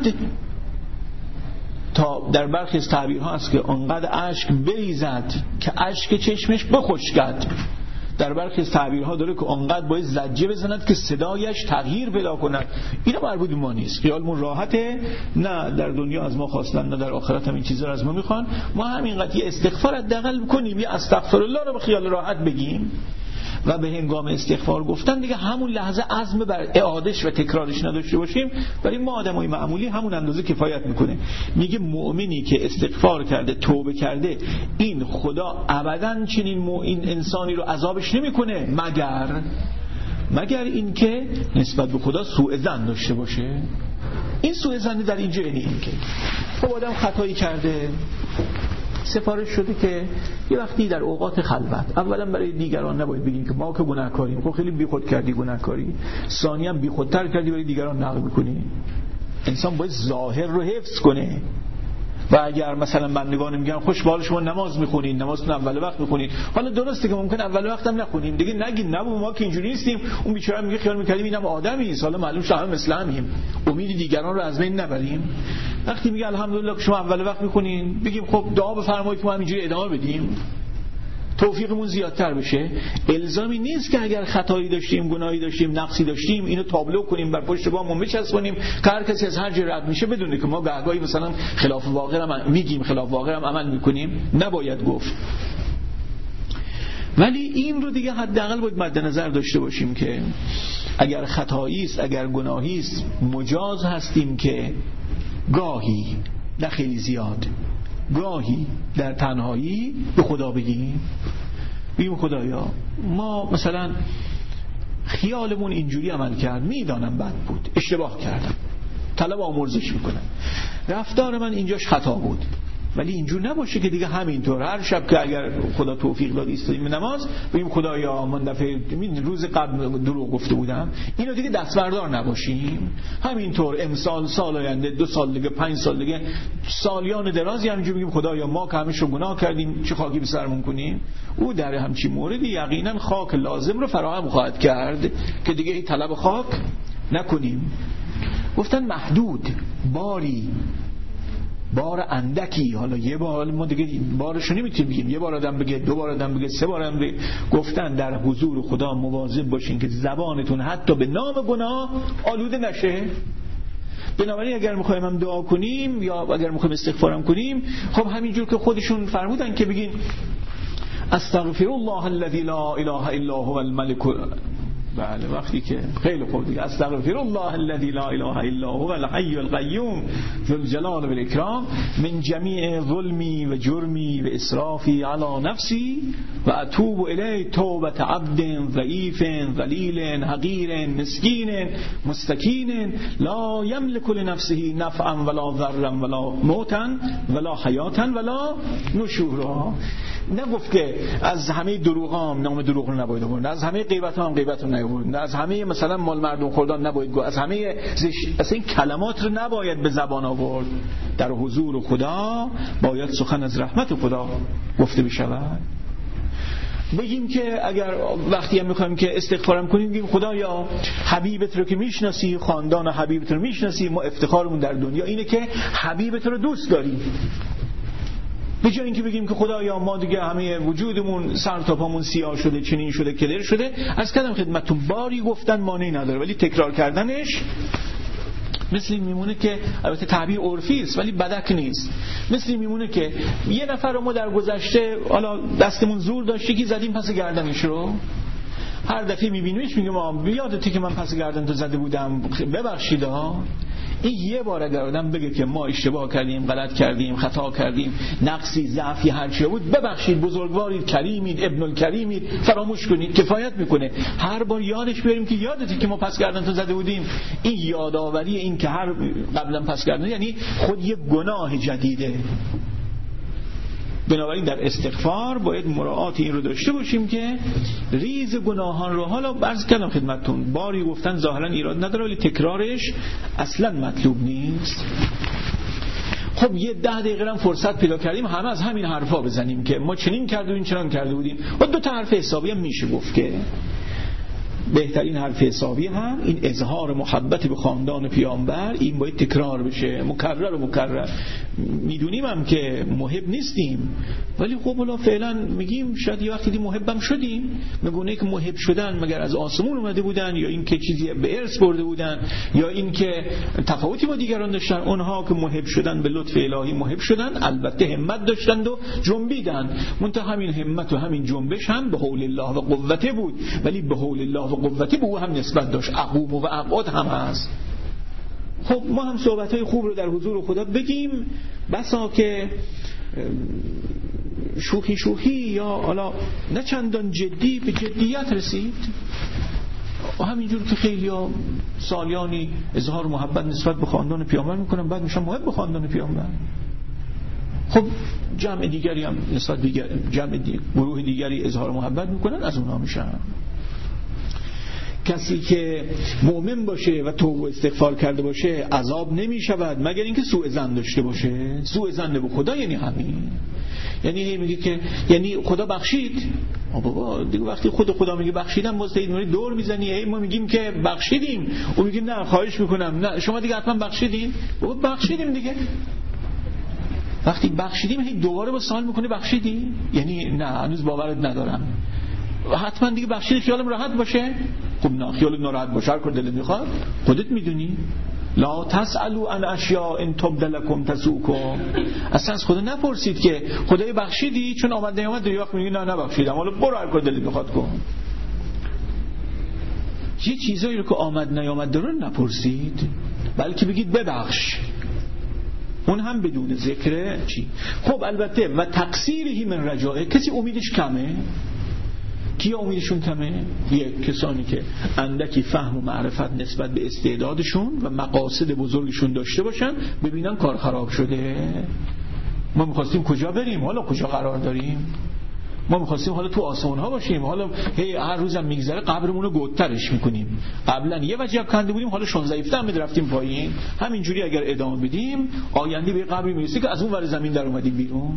تا در برخی از تعبیرها هست که آنقدر اشک بریزد که اشک چشمش بخشکد. در برخی از تعبیرها داره که آنقدر باید زجه بزند که صدایش تغییر پیدا کند. اینا مربوط به ما نیست، خیالمون راحته، نه در دنیا از ما خواستن نه در آخرت هم این چیزا رو از ما میخوان، ما همینقدر یه استغفار حداقل کنیم، یه استغفرالله رو به خیال راحت بگیم و به هنگام استغفار گفتن دیگه همون لحظه عزم بر اعادهش و تکرارش نداشته باشیم. برای ما آدمای معمولی همون اندازه کفایت میکنه. میگه مؤمنی که استغفار کرده، توبه کرده، این خدا ابداً چنین این انسانی رو عذابش نمیکنه مگر این که نسبت به خدا سوء ظن داشته باشه. این سوء ظن در اینجا یعنی این که خب آدم خطایی کرده، سفارش شده که یه وقتی در اوقات خلوت، اولا برای دیگران نباید بگیم که ما که گناهکاریم، خب خیلی بیخود کردی گناهکاری، ثانیاً بیخودتر کردی برای دیگران نقل میکنی. انسان باید ظاهر رو حفظ کنه. و اگر مثلا بندگان میگن خوشحال شما نماز میخونین، نمازتون اول وقت میخونین، حالا درسته که ممکن اول وقت هم نخونیم، دیگه نگین نه ما که اینجوری نیستیم، اون بیچاره میگه خیال میکردیم اینم آدمی است، حالا معلوم شد همه مثل همیم، امید دیگران رو از بین نبریم. وقتی میگه الحمدلله که شما اول وقت میخونین، بگیم خب دعا بفرمایید که ما همینجوری ادامه بدیم، توفیقمون زیادتر بشه. الزامی نیست که اگر خطایی داشتیم، گناهی داشتیم، نقصی داشتیم، اینو تابلو کنیم بر پشت بامون بچسبونیم که هر کسی از هر جای رد میشه بدونه که ما گاهی مثلا خلاف واقع هم میگیم، خلاف واقع هم عمل میکنیم. نباید گفت. ولی این رو دیگه حداقل باید مد نظر داشته باشیم که اگر خطایی است، اگر گناهی است، مجاز هستیم که گاهی، نه خیلی زیاد، گاهی در تنهایی به خدا بگیم خدایا ما مثلا خیالمون اینجوری عمل کرد، میدانم بد بود، اشتباه کردم، طلب آمرزش میکنم، رفتار من اینجاش خطا بود ولی اینجور نباشه که دیگه همینطور هر شب که اگر خدا توفیق داد ایستادیم به نماز بگیم خدایا من دفعه روز قبل دروغ گفته بودم، اینو دیگه دستبردار نباشیم. همینطور امسال، سال آینده، 2 سال دیگه، 5 سال دیگه، سالیان درازی همینجور بگیم خدایا ما که همش رو گناه کردیم چه خاکی به سرمون کنیم. او در همچین موردی یقینا خاک لازم رو فراهم خواهد کرد که دیگه طلب خاک نکنیم. گفتن محدود، بار اندکی، حالا یه بار ما دیگه بارشو نمیتونیم بگیم، یه بار آدم بگه، 2 بار آدم بگه، 3 بار آدم بگه. گفتن در حضور خدا مواظب باشین که زبانتون حتی به نام گناه آلوده نشه. بنابراین اگر میخوایم هم دعا کنیم یا اگر میخوایم استغفارم کنیم، خب همینجور که خودشون فرمودن که بگین استغفر الله الذي لا اله الا هو الملك. بله وقتی که خیلی خوب دیگه استغفر الله الذي لا اله الا هو الحي القيوم ذو الجلال والاكرام من جميع ظلمي وجرمي واسرافي على نفسي واتوب الیه توبه عبد ضعیف ذلیل حقیر مسکین مستکین لا یملک لنفسه نفعا ولا ضرا ولا موتا ولا حیاتا ولا نشورا. نگفت که از همه دروغام نام دروغ رو نباید آورد، از همه غیبتام غیبت رو نباید، از همه مثلا مال مردم خوردن نباید گفت، از همه اصلا این کلمات رو نباید به زبان آورد. در حضور خدا باید سخن از رحمت خدا گفته بشود. بگیم که اگر وقتی هم میخوایم که استغفارم کنیم بگیم خدایا حبیبت رو که میشناسی، خاندان حبیبت رو میشناسی، ما افتخارمون در دنیا اینه که حبیبت رو دوست داریم. به جای اینکه بگیم که خدایا ما دیگه همه وجودمون سر تا پامون سیاه شده، چنین شده، کدر شده، از کردم خدمتتون باری گفتن مانعی نداره، ولی تکرار کردنش مثل این میمونه که البته تعبیر عرفی است ولی بدک نیست. مثل این میمونه که یه نفر رو ما در گذشته حالا دستمون زور داشته که زدیم پس گردنش رو، هر دفعه میبینیمش میگم ما یادته که من پس گردن تو زده بودم ببخشید ها. این یه بار اگر آدم بگه که ما اشتباه کردیم، غلط کردیم، خطا کردیم، نقصی، ضعفی هر چی بود، ببخشید، بزرگوارید، کریمید، ابن الکریمید، فراموش کنید، کفایت میکنه. هر بار یادش بیاریم که یادته که ما پس گردن تو زده بودیم. این یادآوری این که هر قبلا پس گردن یعنی خود یک گناه جدیده. بنابراین در استغفار باید مراعات این رو داشته باشیم که ریز گناهان رو، حالا عرض کردم خدمتتون باری گفتن ظاهرا ایراد نداره ولی تکرارش اصلا مطلوب نیست. خب یه 10 دقیقه هم فرصت پیدا کردیم همه از همین حرفا بزنیم که ما چنین کرده بودیم چنان کرده بودیم. و 2 تا حرف حسابی هم میشه گفت که بهترین حرف حسابی هم این اظهار محبت به خاندان پیامبر، این باید تکرار بشه مکرر و مکرر. میدونیم هم که محب نیستیم ولی خب حالا فعلا میگیم شاید یه وقتی محبم شدیم. میگونه که محب شدن مگر از آسمون اومده بودن یا این که چیزی به ارث برده بودن یا این که تفاوتی با دیگران داشتن؟ اونها که محب شدن به لطف الهی محب شدن، البته همت داشتند و جنبیدن، منتها همین همت و همین جنبش هم به حول الله و قوته بود، ولی به حول الله و قوته به او هم نسبت داشت، اقوم و ابعاد هم هست. خب ما هم صحبت‌های خوب رو در حضور خدا بگیم، بسا که شوخی یا حالا نه چندان جدی به جدیت رسید. و همینجور که خیلی ها سالیانی اظهار محبت نسبت به خاندان پیامبر میکنن بعد میشن محب به خاندان پیامبر. خب جمع دیگری هم نسبت به گروه دیگری اظهار محبت میکنن، از اونها میشن. کسی که مؤمن باشه و توبه و استغفار کرده باشه عذاب نمی شود مگر اینکه سوء ظن داشته باشه. سوء ظن به خدا یعنی همین، یعنی میگه که یعنی خدا بخشید. بابا دیگه وقتی خدا میگه بخشیدم باز تید دور میزنی. ما میگیم که بخشیدیم، اون میگه نه خواهش میکنم، نه شما دیگه حتما بخشیدین. بابا بخشیدیم دیگه. وقتی بخشیدیم هی دوباره با سوال میکنه بخشیدی؟ یعنی نه هنوز باورت ندارم. حتما دیگه بخشید خیالم راحت باشه. خب نه خیالت ناراحت باشه، هر کار دلت میخواد خودت میدونی. لا تسألوا عن اشیاء ان تبد لكم تسؤكم. اصلا از خدا نپرسید که خدای بخشیدی، چون آمد نیامد یه وقت میگی نه نبخشیدم، حالا برو هر کار دلت میخواد کن. یه چیزایی رو که آمد نیامد داره نپرسید، بلکه بگید ببخش، اون هم بدون ذکر چی. خب البته و تقصیرهی من رجاء، کسی امیدش کمه. کیا امیدشون کمه؟ یک کسانی که اندکی فهم و معرفت نسبت به استعدادشون و مقاصد بزرگشون داشته باشن، ببینن کار خراب شده. ما می‌خواستیم کجا بریم، حالا کجا قرار داریم؟ ما می‌خواستیم حالا تو آسمان ها باشیم، حالا هر روزم میگذره قبرمون رو گودترش میکنیم. قبلا یه وجب کنده بودیم، حالا 16 هم رفتیم پایین. همینجوری اگر ادامه بدیم آینده به قبری میرسه که از اون ور زمین در اومدیم بیرون.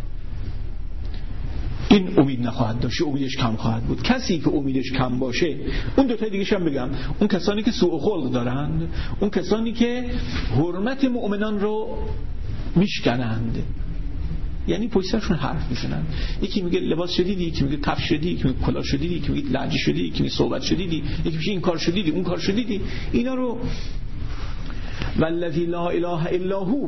این امید نخواهد داشت، امیدش کم خواهد بود. کسی که امیدش کم باشه، اون دو تا دیگه‌ش هم بگم، اون کسانی که سوء خلق دارند، اون کسانی که حرمت مؤمنان رو میشکنند، یعنی پشت سرشون حرف میزنن. یکی میگه لباس شدیدی، یکی میگه کفش شدیدی، یکی میگه کلاه شدیدی، یکی میگه لهجه شدیدی، یکی میگه صحبت شدیدی، یکی میگه این کار شدیدی، اون کار شدیدی. اینا رو والذی لا اله الا هو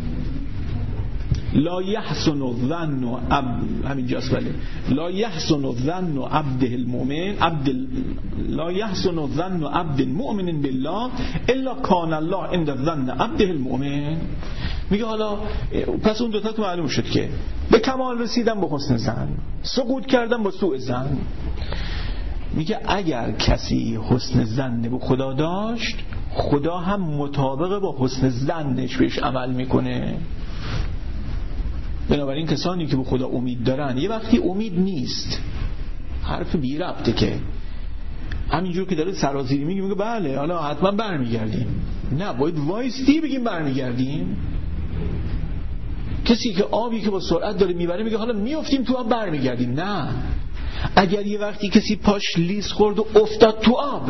لا يحسن الظن همین جاست، ولی لا يحسن الظن عبد المؤمن لا يحسن الظن عبد المؤمن بالله الا كان الله عند الظن عبده المؤمن. میگه حالا پس اون دوتا تو معلوم شد که به کمال رسیدن با حسن ظن، سقوط کردن با سوء ظن. میگه اگر کسی حسن ظن به خدا داشت، خدا هم مطابق با حسن ظنش بهش عمل میکنه. بنابراین کسانی که به خدا امید دارن، یه وقتی امید نیست، حرف بی ربطه که همینجور که داره سرازیری میگه بله حالا حتما برمیگردیم. نه، باید وایستی بگیم برمیگردیم. کسی که آبی که با سرعت داره میبره میگه حالا میافتیم تو آب برمیگردیم. نه، اگر یه وقتی کسی پاش لیز خورد و افتاد تو آب،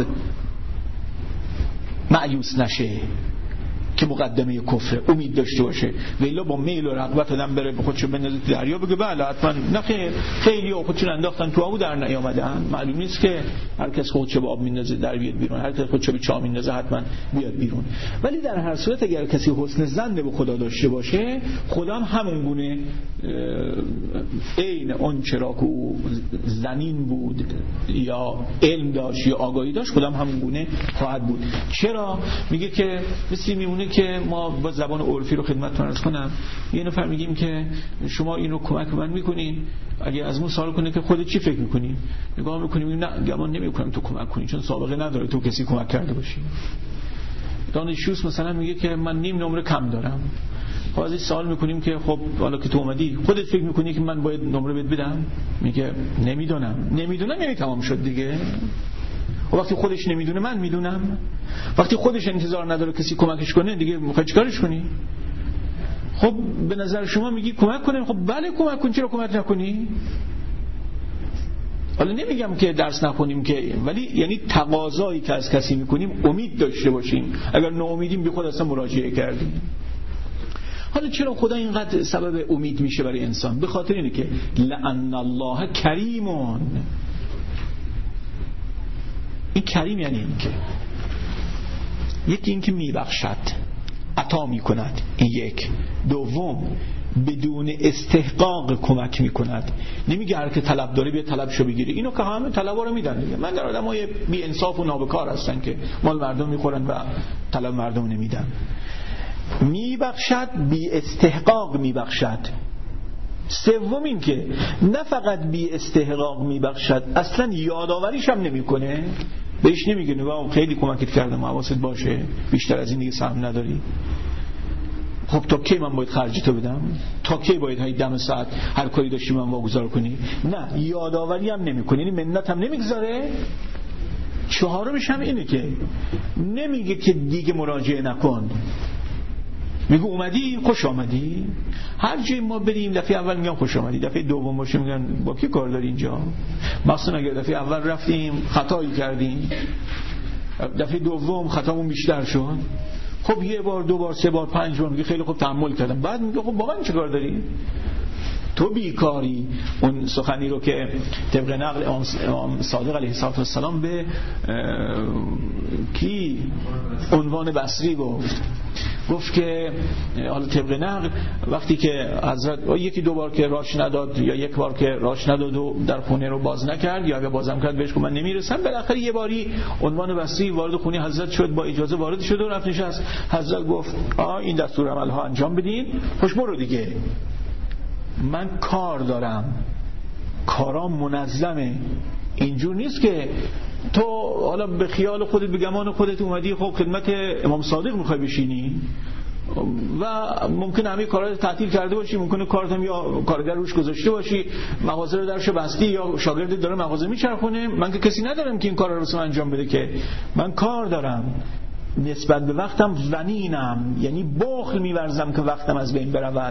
مایوس نشه که مقدمه کفر، امید داشته باشه. ویلا با میل و رغبت آدم بره به خودشو بندازه تو دریا بگه بله حتما، نه خیلی خودشون انداختن تو آب در نیامدن. معلوم نیست که هر کس خودشو به آب میندازه در بیاد بیرون، هر کس خودشو به چاه میندازه حتما بیاد بیرون. ولی در هر صورت اگر کسی حسن ظن به خدا داشته باشه، خدا هم همون گونه عین اون چرا که او زنین بود یا علم داشت یا آگاهی داشت، خدا هم همون گونه خواهد بود. چرا؟ میگه که مثل میمونه که ما با زبان عرفی رو خدمتتون عرض کنم، یه نفر میگیم که شما اینو کمک من میکنین، اگه از ما سوال کنه که خودت چی فکر میکنی، نگاه میکنیم نه گمان نمیکنم تو کمک کنی، چون سابقه نداره تو کسی کمک کرده باشی. دانشجوست مثلا میگه که من نیم نمره کم دارم، خب ازش سوال میکنیم که خب حالا که تو اومدی خودت فکر میکنی که من باید نمره بهت بدم؟ میگه نمیدونم یعنی تمام شد دیگه. و وقتی خودش نمیدونه من میدونم، وقتی خودش انتظار نداره کسی کمکش کنه دیگه میخوای چیکارش کنی؟ خب به نظر شما میگی کمک کنه، خب بله کمک کن، چرا کمک نکنی؟ حالا نمیگم که درس نخونیم که، ولی یعنی تقاضایی که از کسی میکنیم امید داشته باشیم. اگر ناامیدیم بی خود اصلا مراجعه کردیم. حالا چرا خدا اینقدر سبب امید میشه برای انسان؟ به خاطر اینه که لأن الله کریمون. این کریم یعنی این که یکی این که میبخشد، عطا میکند، این یک. دوم بدون استحقاق کمک میکند. نمیگه هر که طلب داره بیا طلبشو بگیره. اینو که همه طلبا رو میدن دیگه. من در آدمای بی انصاف و نابکار هستن که مال مردم میخورن و طلب مردم نمیدن. میبخشد، بی استحقاق میبخشد. سوم این که نه فقط بی استحقاق میبخشد، اصلا یادآوریش هم نمیکنه. بهش نمیگه نگاه خیلی کمکت کردم حواست باشه، بیشتر از این دیگه سهم نداری. خب تا کی من باید خرج تو بدم؟ تا کی باید های دم ساعت هر کاری داشتی من واگذار کنی؟ نه، یادآوری هم نمیکنه، یعنی منت هم نمیگذاره. چهارمش هم اینه که نمیگه که دیگه مراجعه نکن، میگه اومدی خوش آمدی. هر جای ما بریم دفعه اول میگن خوش آمدی، دفعه دوم باشه میگن با کی کار داری اینجا؟ مثلا اگر دفعه اول رفتیم خطایی کردیم، دفعه دوم خطامون بیشتر شد، خب یه بار دو بار سه بار پنج بار میگه خیلی خوب تحمل کردم، بعد میگه خب با من چه کار داری؟ تو بیکاری. اون سخنی رو که طبق نقل امام صادق علیه السلام به کی عنوان بصری گفت که حالا طبق نقل وقتی که حضرت یکی دو بار که راش نداد یا یک بار که راش نداد و در خونه رو باز نکرد یا اگه بازم کرد بهش گفت من نمیرسم، بالاخره یه باری عنوان بصری وارد خونه حضرت شد، با اجازه وارد شد و رفت نشست. حضرت گفت این دستور عمل ها انجام بدین، خوش برو دیگه، من کار دارم، کارام منظمه. اینجور نیست که تو حالا به خیال خودت به گمان خودت اومدی خب خدمت امام صادق میخوای بشینی. و ممکنه همه کارا رو تعطیل کرده باشی، ممکنه کارت هم یا کارگر روش گذاشته باشی، مغازه رو درش بستی یا شاگرد داره مغازه میچرخونه. من که کسی ندارم که این کارا رو واسه من انجام بده، که من کار دارم، نسبت به وقتم ونینم، یعنی بخل می‌ورزم که وقتم از بین برود.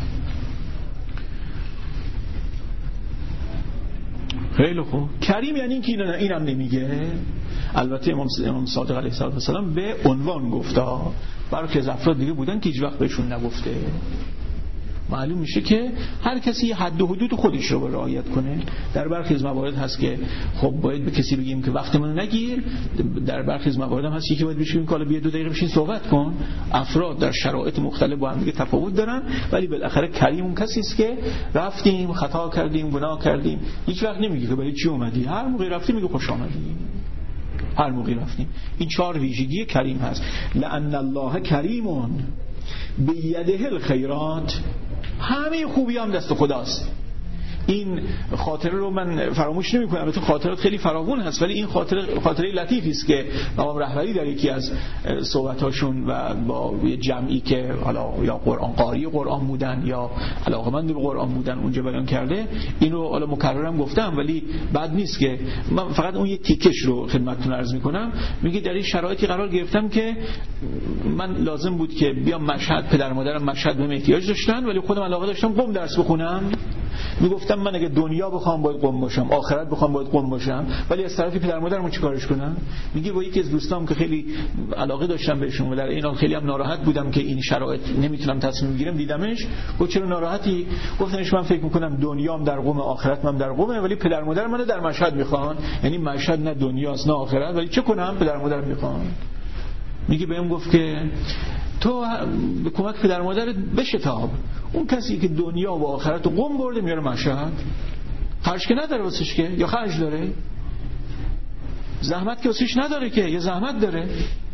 خیلی خوب. کریم یعنی اینکه اینم نمیگه. البته امام صادق علیه السلام به عنوان گفته، برای از افراد دیگه بودن که هیچ وقت بهشون نگفته. معلوم میشه که هر کسی حد و حدود خودش رو رعایت کنه. در برخی از موارد هست که خب باید به کسی بگیم که وقت منو نگیر، در برخی از موارد هم هست که باید بشیم که حالا بیا 2 دقیقه بشین صحبت کن. افراد در شرایط مختلف با هم دیگه تفاوت دارن، ولی بالاخره کریم اون کسی است که رفتیم خطا کردیم گناه کردیم، هیچ وقت نمیگه که برای چی اومدی، هر موقع رفتی میگه خوش آمدی، هر موقع رفتیم. این 4 ویژگی کریم هست. لأن الله کریمون بیده الخیرات، همه خوبی هم دست خداست. این خاطره رو من فراموش نمی‌کنم. البته خاطرات خیلی فراوون هست، ولی این خاطره لطیفی است که امام رهبری در یکی از صحبت‌هاشون و با یه جمعی که حالا یا قاری قرآن بودن یا علاقه‌مند به قرآن بودن اونجا بیان کرده. اینو حالا مکررم گفتم ولی بد نیست که من فقط اون یه تیکش رو خدمتتون عرض می‌کنم. میگه در این شرایطی قرار گرفتم که من لازم بود که بیام مشهد، پدر مادرم مشهد بهم احتیاج داشتن، ولی خودم علاقه داشتم قم درس بخونم. میگفتم من اگه دنیا بخوام باید قم باشم، آخرت بخوام باید قم باشم، ولی از طرفی پدر مادرمو چیکارش کنم؟ میگه با یکی از دوستام که خیلی علاقه داشتم بهشون و در این حال خیلی هم ناراحت بودم که این شرایط نمیتونم تصمیم بگیرم، دیدمش. گفت چرا ناراحتی؟ گفتمش من فکر میکنم دنیام در قم، آخرتم در قمه، ولی پدر مادر منو در مشهد میخوان. یعنی مشهد نه دنیاست نه آخرت، ولی چه کنم؟ پدر مادر میخوان. میگه بهم گفت که تو به کمک پدر مادرت بشتاب. اون کسی که دنیا و آخرت رو قم برده میاره مشهد، خرج که نداره واسش که، یا خرج داره؟ زحمت که واسش نداره که، یا زحمت داره؟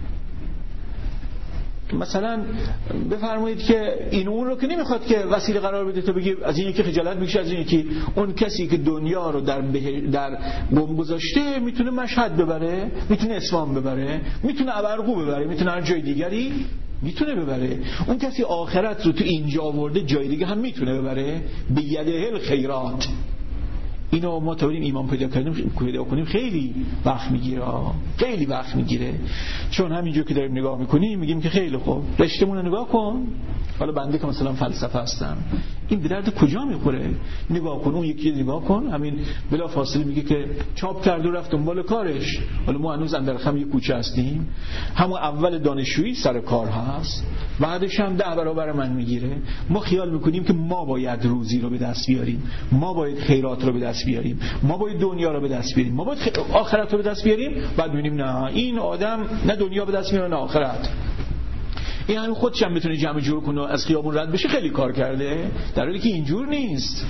مثلا بفرمایید که این اون رو که نمیخواد که وسیله قرار بده تو بگی از این یکی خجالت میکشه، از این یکی. اون کسی که دنیا رو در قم گذاشته میتونه مشهد ببره، میتونه اصفهان ببره، میتونه ابرقو ببره، میتونه هر جای دیگری میتونه ببره. اون کسی آخرت رو تو اینجا آورده جای دیگه هم میتونه ببره. بیده الخیرات. اینو ما تا بریم ایمان پیدا کنیم خیلی وقت میگیره، خیلی وقت میگیره. چون همینجور که داریم نگاه میکنیم میگیم که خیلی خوب رشتمون رو نگاه کن. حالا بنده که مثلا فلسفه هستم، این به درد کجا میخوره؟ نگاه کن، اون یکی نگاه کن، همین بلا فاصله میگه که چاپ کرد و رفت دنبال کارش. حالا ما هنوز اندرخم یک کوچه هستیم، همون اول دانشجویی سر کار هست، بعدش هم 10 برابر من میگیره. ما خیال میکنیم که ما باید روزی رو به دست بیاریم، ما باید خیرات رو به دست بیاریم، ما باید دنیا رو به دست بیاریم، ما باید آخرت رو به دست بیاریم. بعد میبینیم نه، این آدم نه دنیا به دست میاره نه آخرت. این همین خودش هم بتونه جمع جور کنه از خیابون رد بشه، خیلی کار کرده، در حالی که اینجور نیست.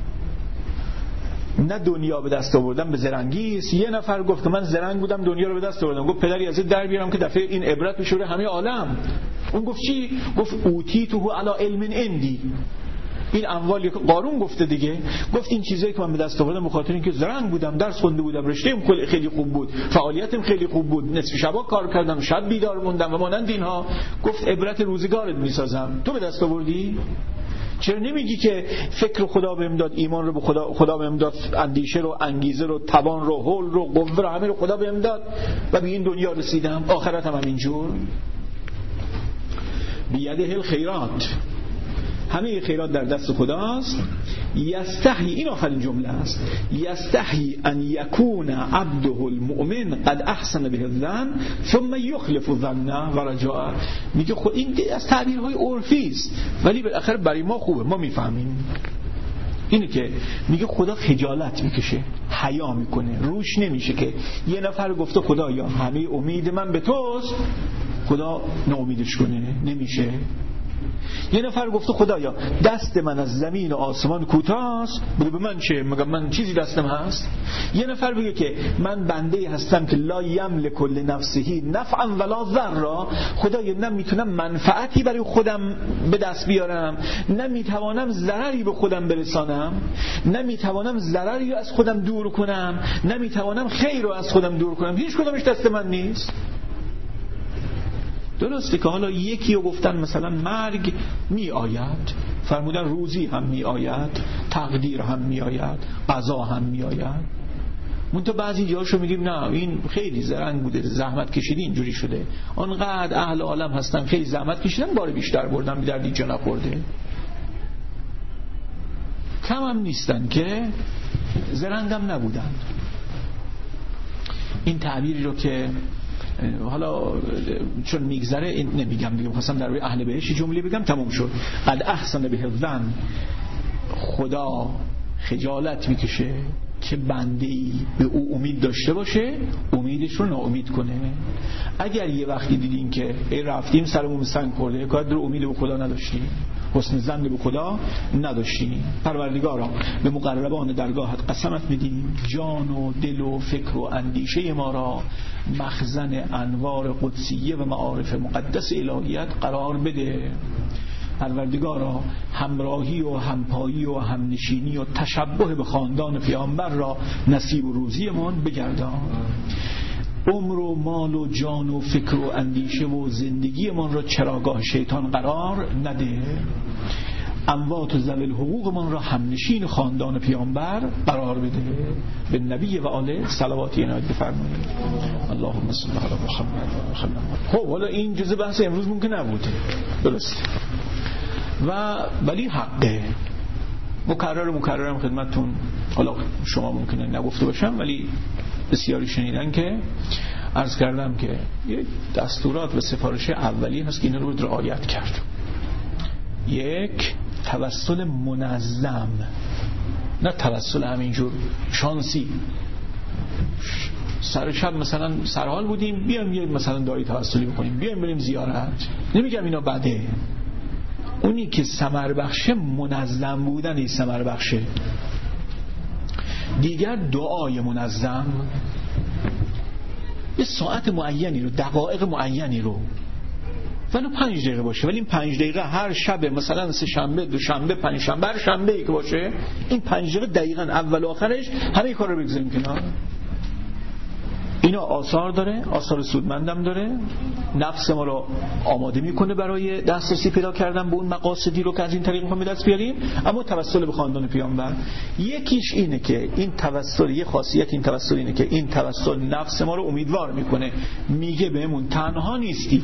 نه دنیا به دست آوردم به زرنگی است. یه نفر گفت که من زرنگ بودم دنیا رو به دست آوردم. گفت پدری ازت در بیارم که دفعه این عبرت بشه برای همه عالم. اون گفت چی؟ گفت اوتیتو علی علم عندی. این اموالی که قارون گفته دیگه، گفت این چیزایی که من به دست آوردم به خاطر اینکه زرنگ بودم، درس خونده بودم، رشته‌ام خیلی خوب بود، فعالیتم خیلی خوب بود، نصف شبا کار کردم، شب بیدار موندم و مانند اینها. گفت عبرت روزگارت میسازم، تو به دست آوردی؟ چرا نمیگی که فکر خدا بهم داد، ایمان رو به خدا بهم داد، اندیشه رو، انگیزه رو، توان رو، حول رو، قوه رو، همه رو خدا بهم داد و به این دنیا رسیدم، آخرتم همینجور. بیده الخیرات، همه خیرات در دست خداست. یستحی، این آخرین جمله است، یستحی ان یکون عبده المؤمن قد احسن به الظن ثم یخلف الظن و رجاء. میگه خود این از تعبیرهای عرفی است ولی بالاخره برای ما خوبه، ما میفهمیم. اینه که میگه خدا خجالت میکشه، حیا میکنه، روش نمیشه که یه نفر گفته خدایا همه امید من به توست، خدا ناامیدش کنه، نمیشه. یه نفر گفته خدایا دست من از زمین و آسمان کوتاست، بگه به من چه؟ مگه من چیزی دستم هست؟ یه نفر بگه که من بنده هستم که لا یملک لنفسه نفعا ولا ضرا، خدایا نه میتونم منفعتی برای خودم به دست بیارم، نه میتوانم ضرری به خودم برسانم، نه میتوانم ضرری از خودم دور کنم، نه میتوانم خیر رو از خودم دور کنم، هیچ کدومش دست من نیست. درسته که حالا یکی رو گفتن مثلا مرگ می آید، فرمودن روزی هم می آید، تقدیر هم می آید، قضا هم می آید. منتها بعضی جاهاشو میگیم نه این خیلی زرنگ بوده، زحمت کشیدی اینجوری شده. آنقدر اهل عالم هستن خیلی زحمت کشیدن، بار بیشتر بردن، به دردی جا نخورده. کم هم نیستن که زرنگم نبودن. این تعبیری رو که حالا چون میگذره نمیگم دیگه، می‌خواستم در روی اهل بهشت جمله بگم تموم شد. قد احسن به الظن، خدا خجالت میکشه که بنده‌ای به او امید داشته باشه امیدش رو ناامید کنه. اگر یه وقتی دیدین که رفتیم سرمون سنگ خورده، کار در امید به خدا نداشتیم، حسن ظن به خدا نداشتیم، پروردگارا به مقربان درگاهت قسمت میدیم جان و دل و فکر و اندیشه ما را مخزن انوار قدسیه و معارف مقدس الهیت قرار بده. پروردگارا همراهی و همپایی و همنشینی و تشبه به خاندان پیامبر را نصیب و روزیمان بگردان. عمر و مال و جان و فکر و اندیشه و زندگیمان را چراگاه شیطان قرار نده. اموات و ذوی الحقوق من را همنشین خاندان پیامبر قرار بده. به نبی و آله صلوات عنایت بفرمایید. اللهم صل علی محمد و سلم. خب حالا این جزء بحث امروز ممکن نبوده، درست، و ولی حقه. مکررم خدمتتون، حالا شما ممکنه نگفته باشم ولی بسیاری شنیدن که عرض کردم که یک دستورات و سفارش اولیه هست که اینا رو رعایت کرد. یک، توسل منظم، نه توسل همینجور شانسی. سر شب مثلا سرحال بودیم بیایم یه مثلا دعای توسلی بکنیم، بیایم بریم زیارت. نمیگم اینا بده، اونی که ثمر بخشه منظم بودن این ثمر بخشه. دیگر دعای منظم یه ساعت معینی رو، دقایق معینی رو، ولو 5 دقیقه باشه، ولی این 5 دقیقه هر شب مثلا سه شنبه، دوشنبه، پنجشنبه، هر شنبه ای که باشه، این 5 دقیقه دقیقاً اول و آخرش همه کار رو بگذاریم کنار. اینا آثار داره، آثار سودمندم داره، نفس ما رو آماده میکنه برای دسترسی پیدا کردن به اون مقاصدی رو که از این طریق میخوایم به دست بیاریم. اما توسل به خاندان پیامبر یکیش اینه که این توسل، یه خاصیت این توسل اینه که این توسل نفس ما رو امیدوار میکنه، میگه بهمون تنها نیستی.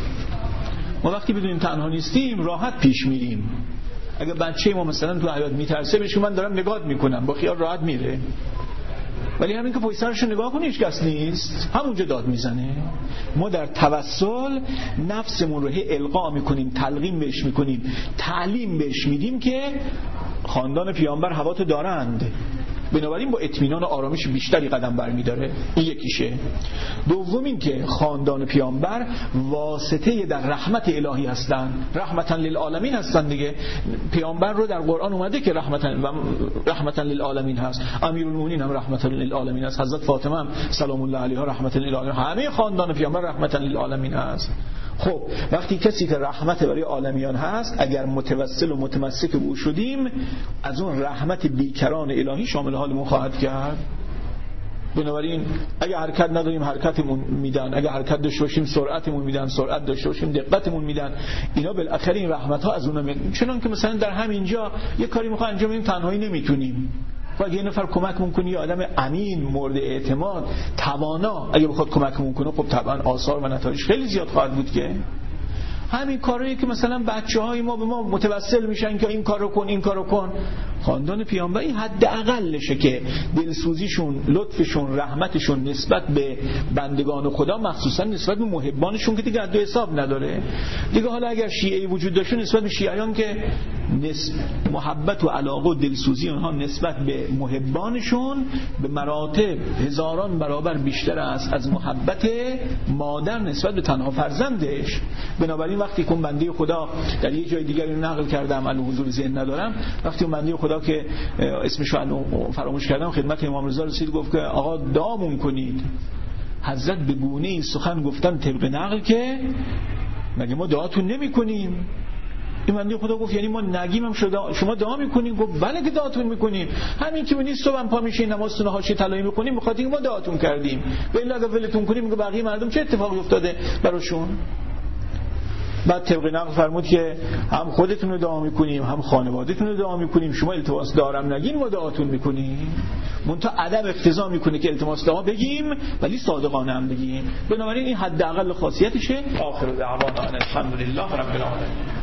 ما وقتی بدونیم تنها نیستیم راحت پیش میریم. اگه بچه ما مثلا تو حیاط میترسه بهش من دارم نگاه میکنم، با خیال راحت میره. ولی همین که پشت سرش نگاه کنی هیچ کس نیست، همونجا داد میزنه. ما در توسل نفسمون رو القا میکنیم، تلقین بهش میکنیم، تعلیم بهش میدیم که خاندان پیامبر هواتو دارند، بنابراین با اطمینان و آرامش بیشتری قدم برمیداره. این یکیشه. دوم این که خاندان پیامبر واسطه در رحمت الهی هستن، رحمتن للعالمین هستن دیگه. پیامبر رو در قرآن اومده که رحمتن للعالمین هست، امیرالمومنین هم رحمتن للعالمین هست، حضرت فاطمه هم سلام الله علیها رحمتن للعالمین، همه خاندان پیامبر رحمتن للعالمین هست. خب وقتی کسی که رحمت برای عالمیان هست، اگر متوسل و متمسک به او شدیم، از اون رحمت بیکران الهی شامل حالمون خواهد کرد. بنابراین اگه حرکت نداریم حرکتمون میدن، اگه حرکت داشته باشیم سرعتمون میدن، سرعت داشته باشیم دقتمون میدن. اینا بالاخره این رحمت ها از اونها میاد. چون که مثلا در همینجا یه کاری میخوایم انجام بدیم تنهایی نمیتونیم، و اگه یه نفر کمکمون کنه، یه آدم امین، مورد اعتماد، توانا اگه بخواد کمکمون کنه، خب طبعا آثار و نتایج خیلی زیاد خواهد بود. که همین کارهایی که مثلا بچه‌های ما به ما متوسل میشن که این کارو کن، این کارو کن، خاندان پیامبر این حداقلشه که دلسوزیشون، لطفشون، رحمتشون نسبت به بندگان خدا، مخصوصا نسبت به محبانشون که دیگه حد و حساب نداره دیگه. حالا اگر شیعه وجود داشته نسبت به شیعیان که محبت و علاقه و دلسوزی اونها نسبت به محبانشون به مراتب هزاران برابر بیشتر است از محبت مادر نسبت به تنها فرزندش. بنابراین وقتی که بنده خدا در یه جای دیگری رو نقل کردم، الان حضور ذهن ندارم، وقتی اون بنده خدا که اسمش رو فراموش کردم خدمت امام رضا رسید، گفت که آقا دعامون کنید. حضرت به گونه این سخن گفتن طبق نقل که مگه ما دعاتون نمی کنیم؟ این بنده خدا گفت یعنی ما نگیم هم شما دعا میکنین؟ گفت بله که دعاتون میکنیم، همین که نیست صبح پا میشین نمازتون حاشیه طلایی میکنیم میخواد اینکه ما دعاتون کردیم، بله اگه ولتون کنیم میگه بقیه مردم چه اتفاقی افتاده براشون؟ بعد طبق نقل فرمود که هم خودتون رو دعا میکنیم هم خانوادهتون رو دعا میکنیم، شما التماس دارم نگین ما دعاتون میکنیم. منتها ادب اقتضا میکنه که التماس دعا بگیم ولی صادقانه هم بگیم. بنابراین این حداقل خاصیتشه. آخر دعوانا الحمدلله رب العالمین.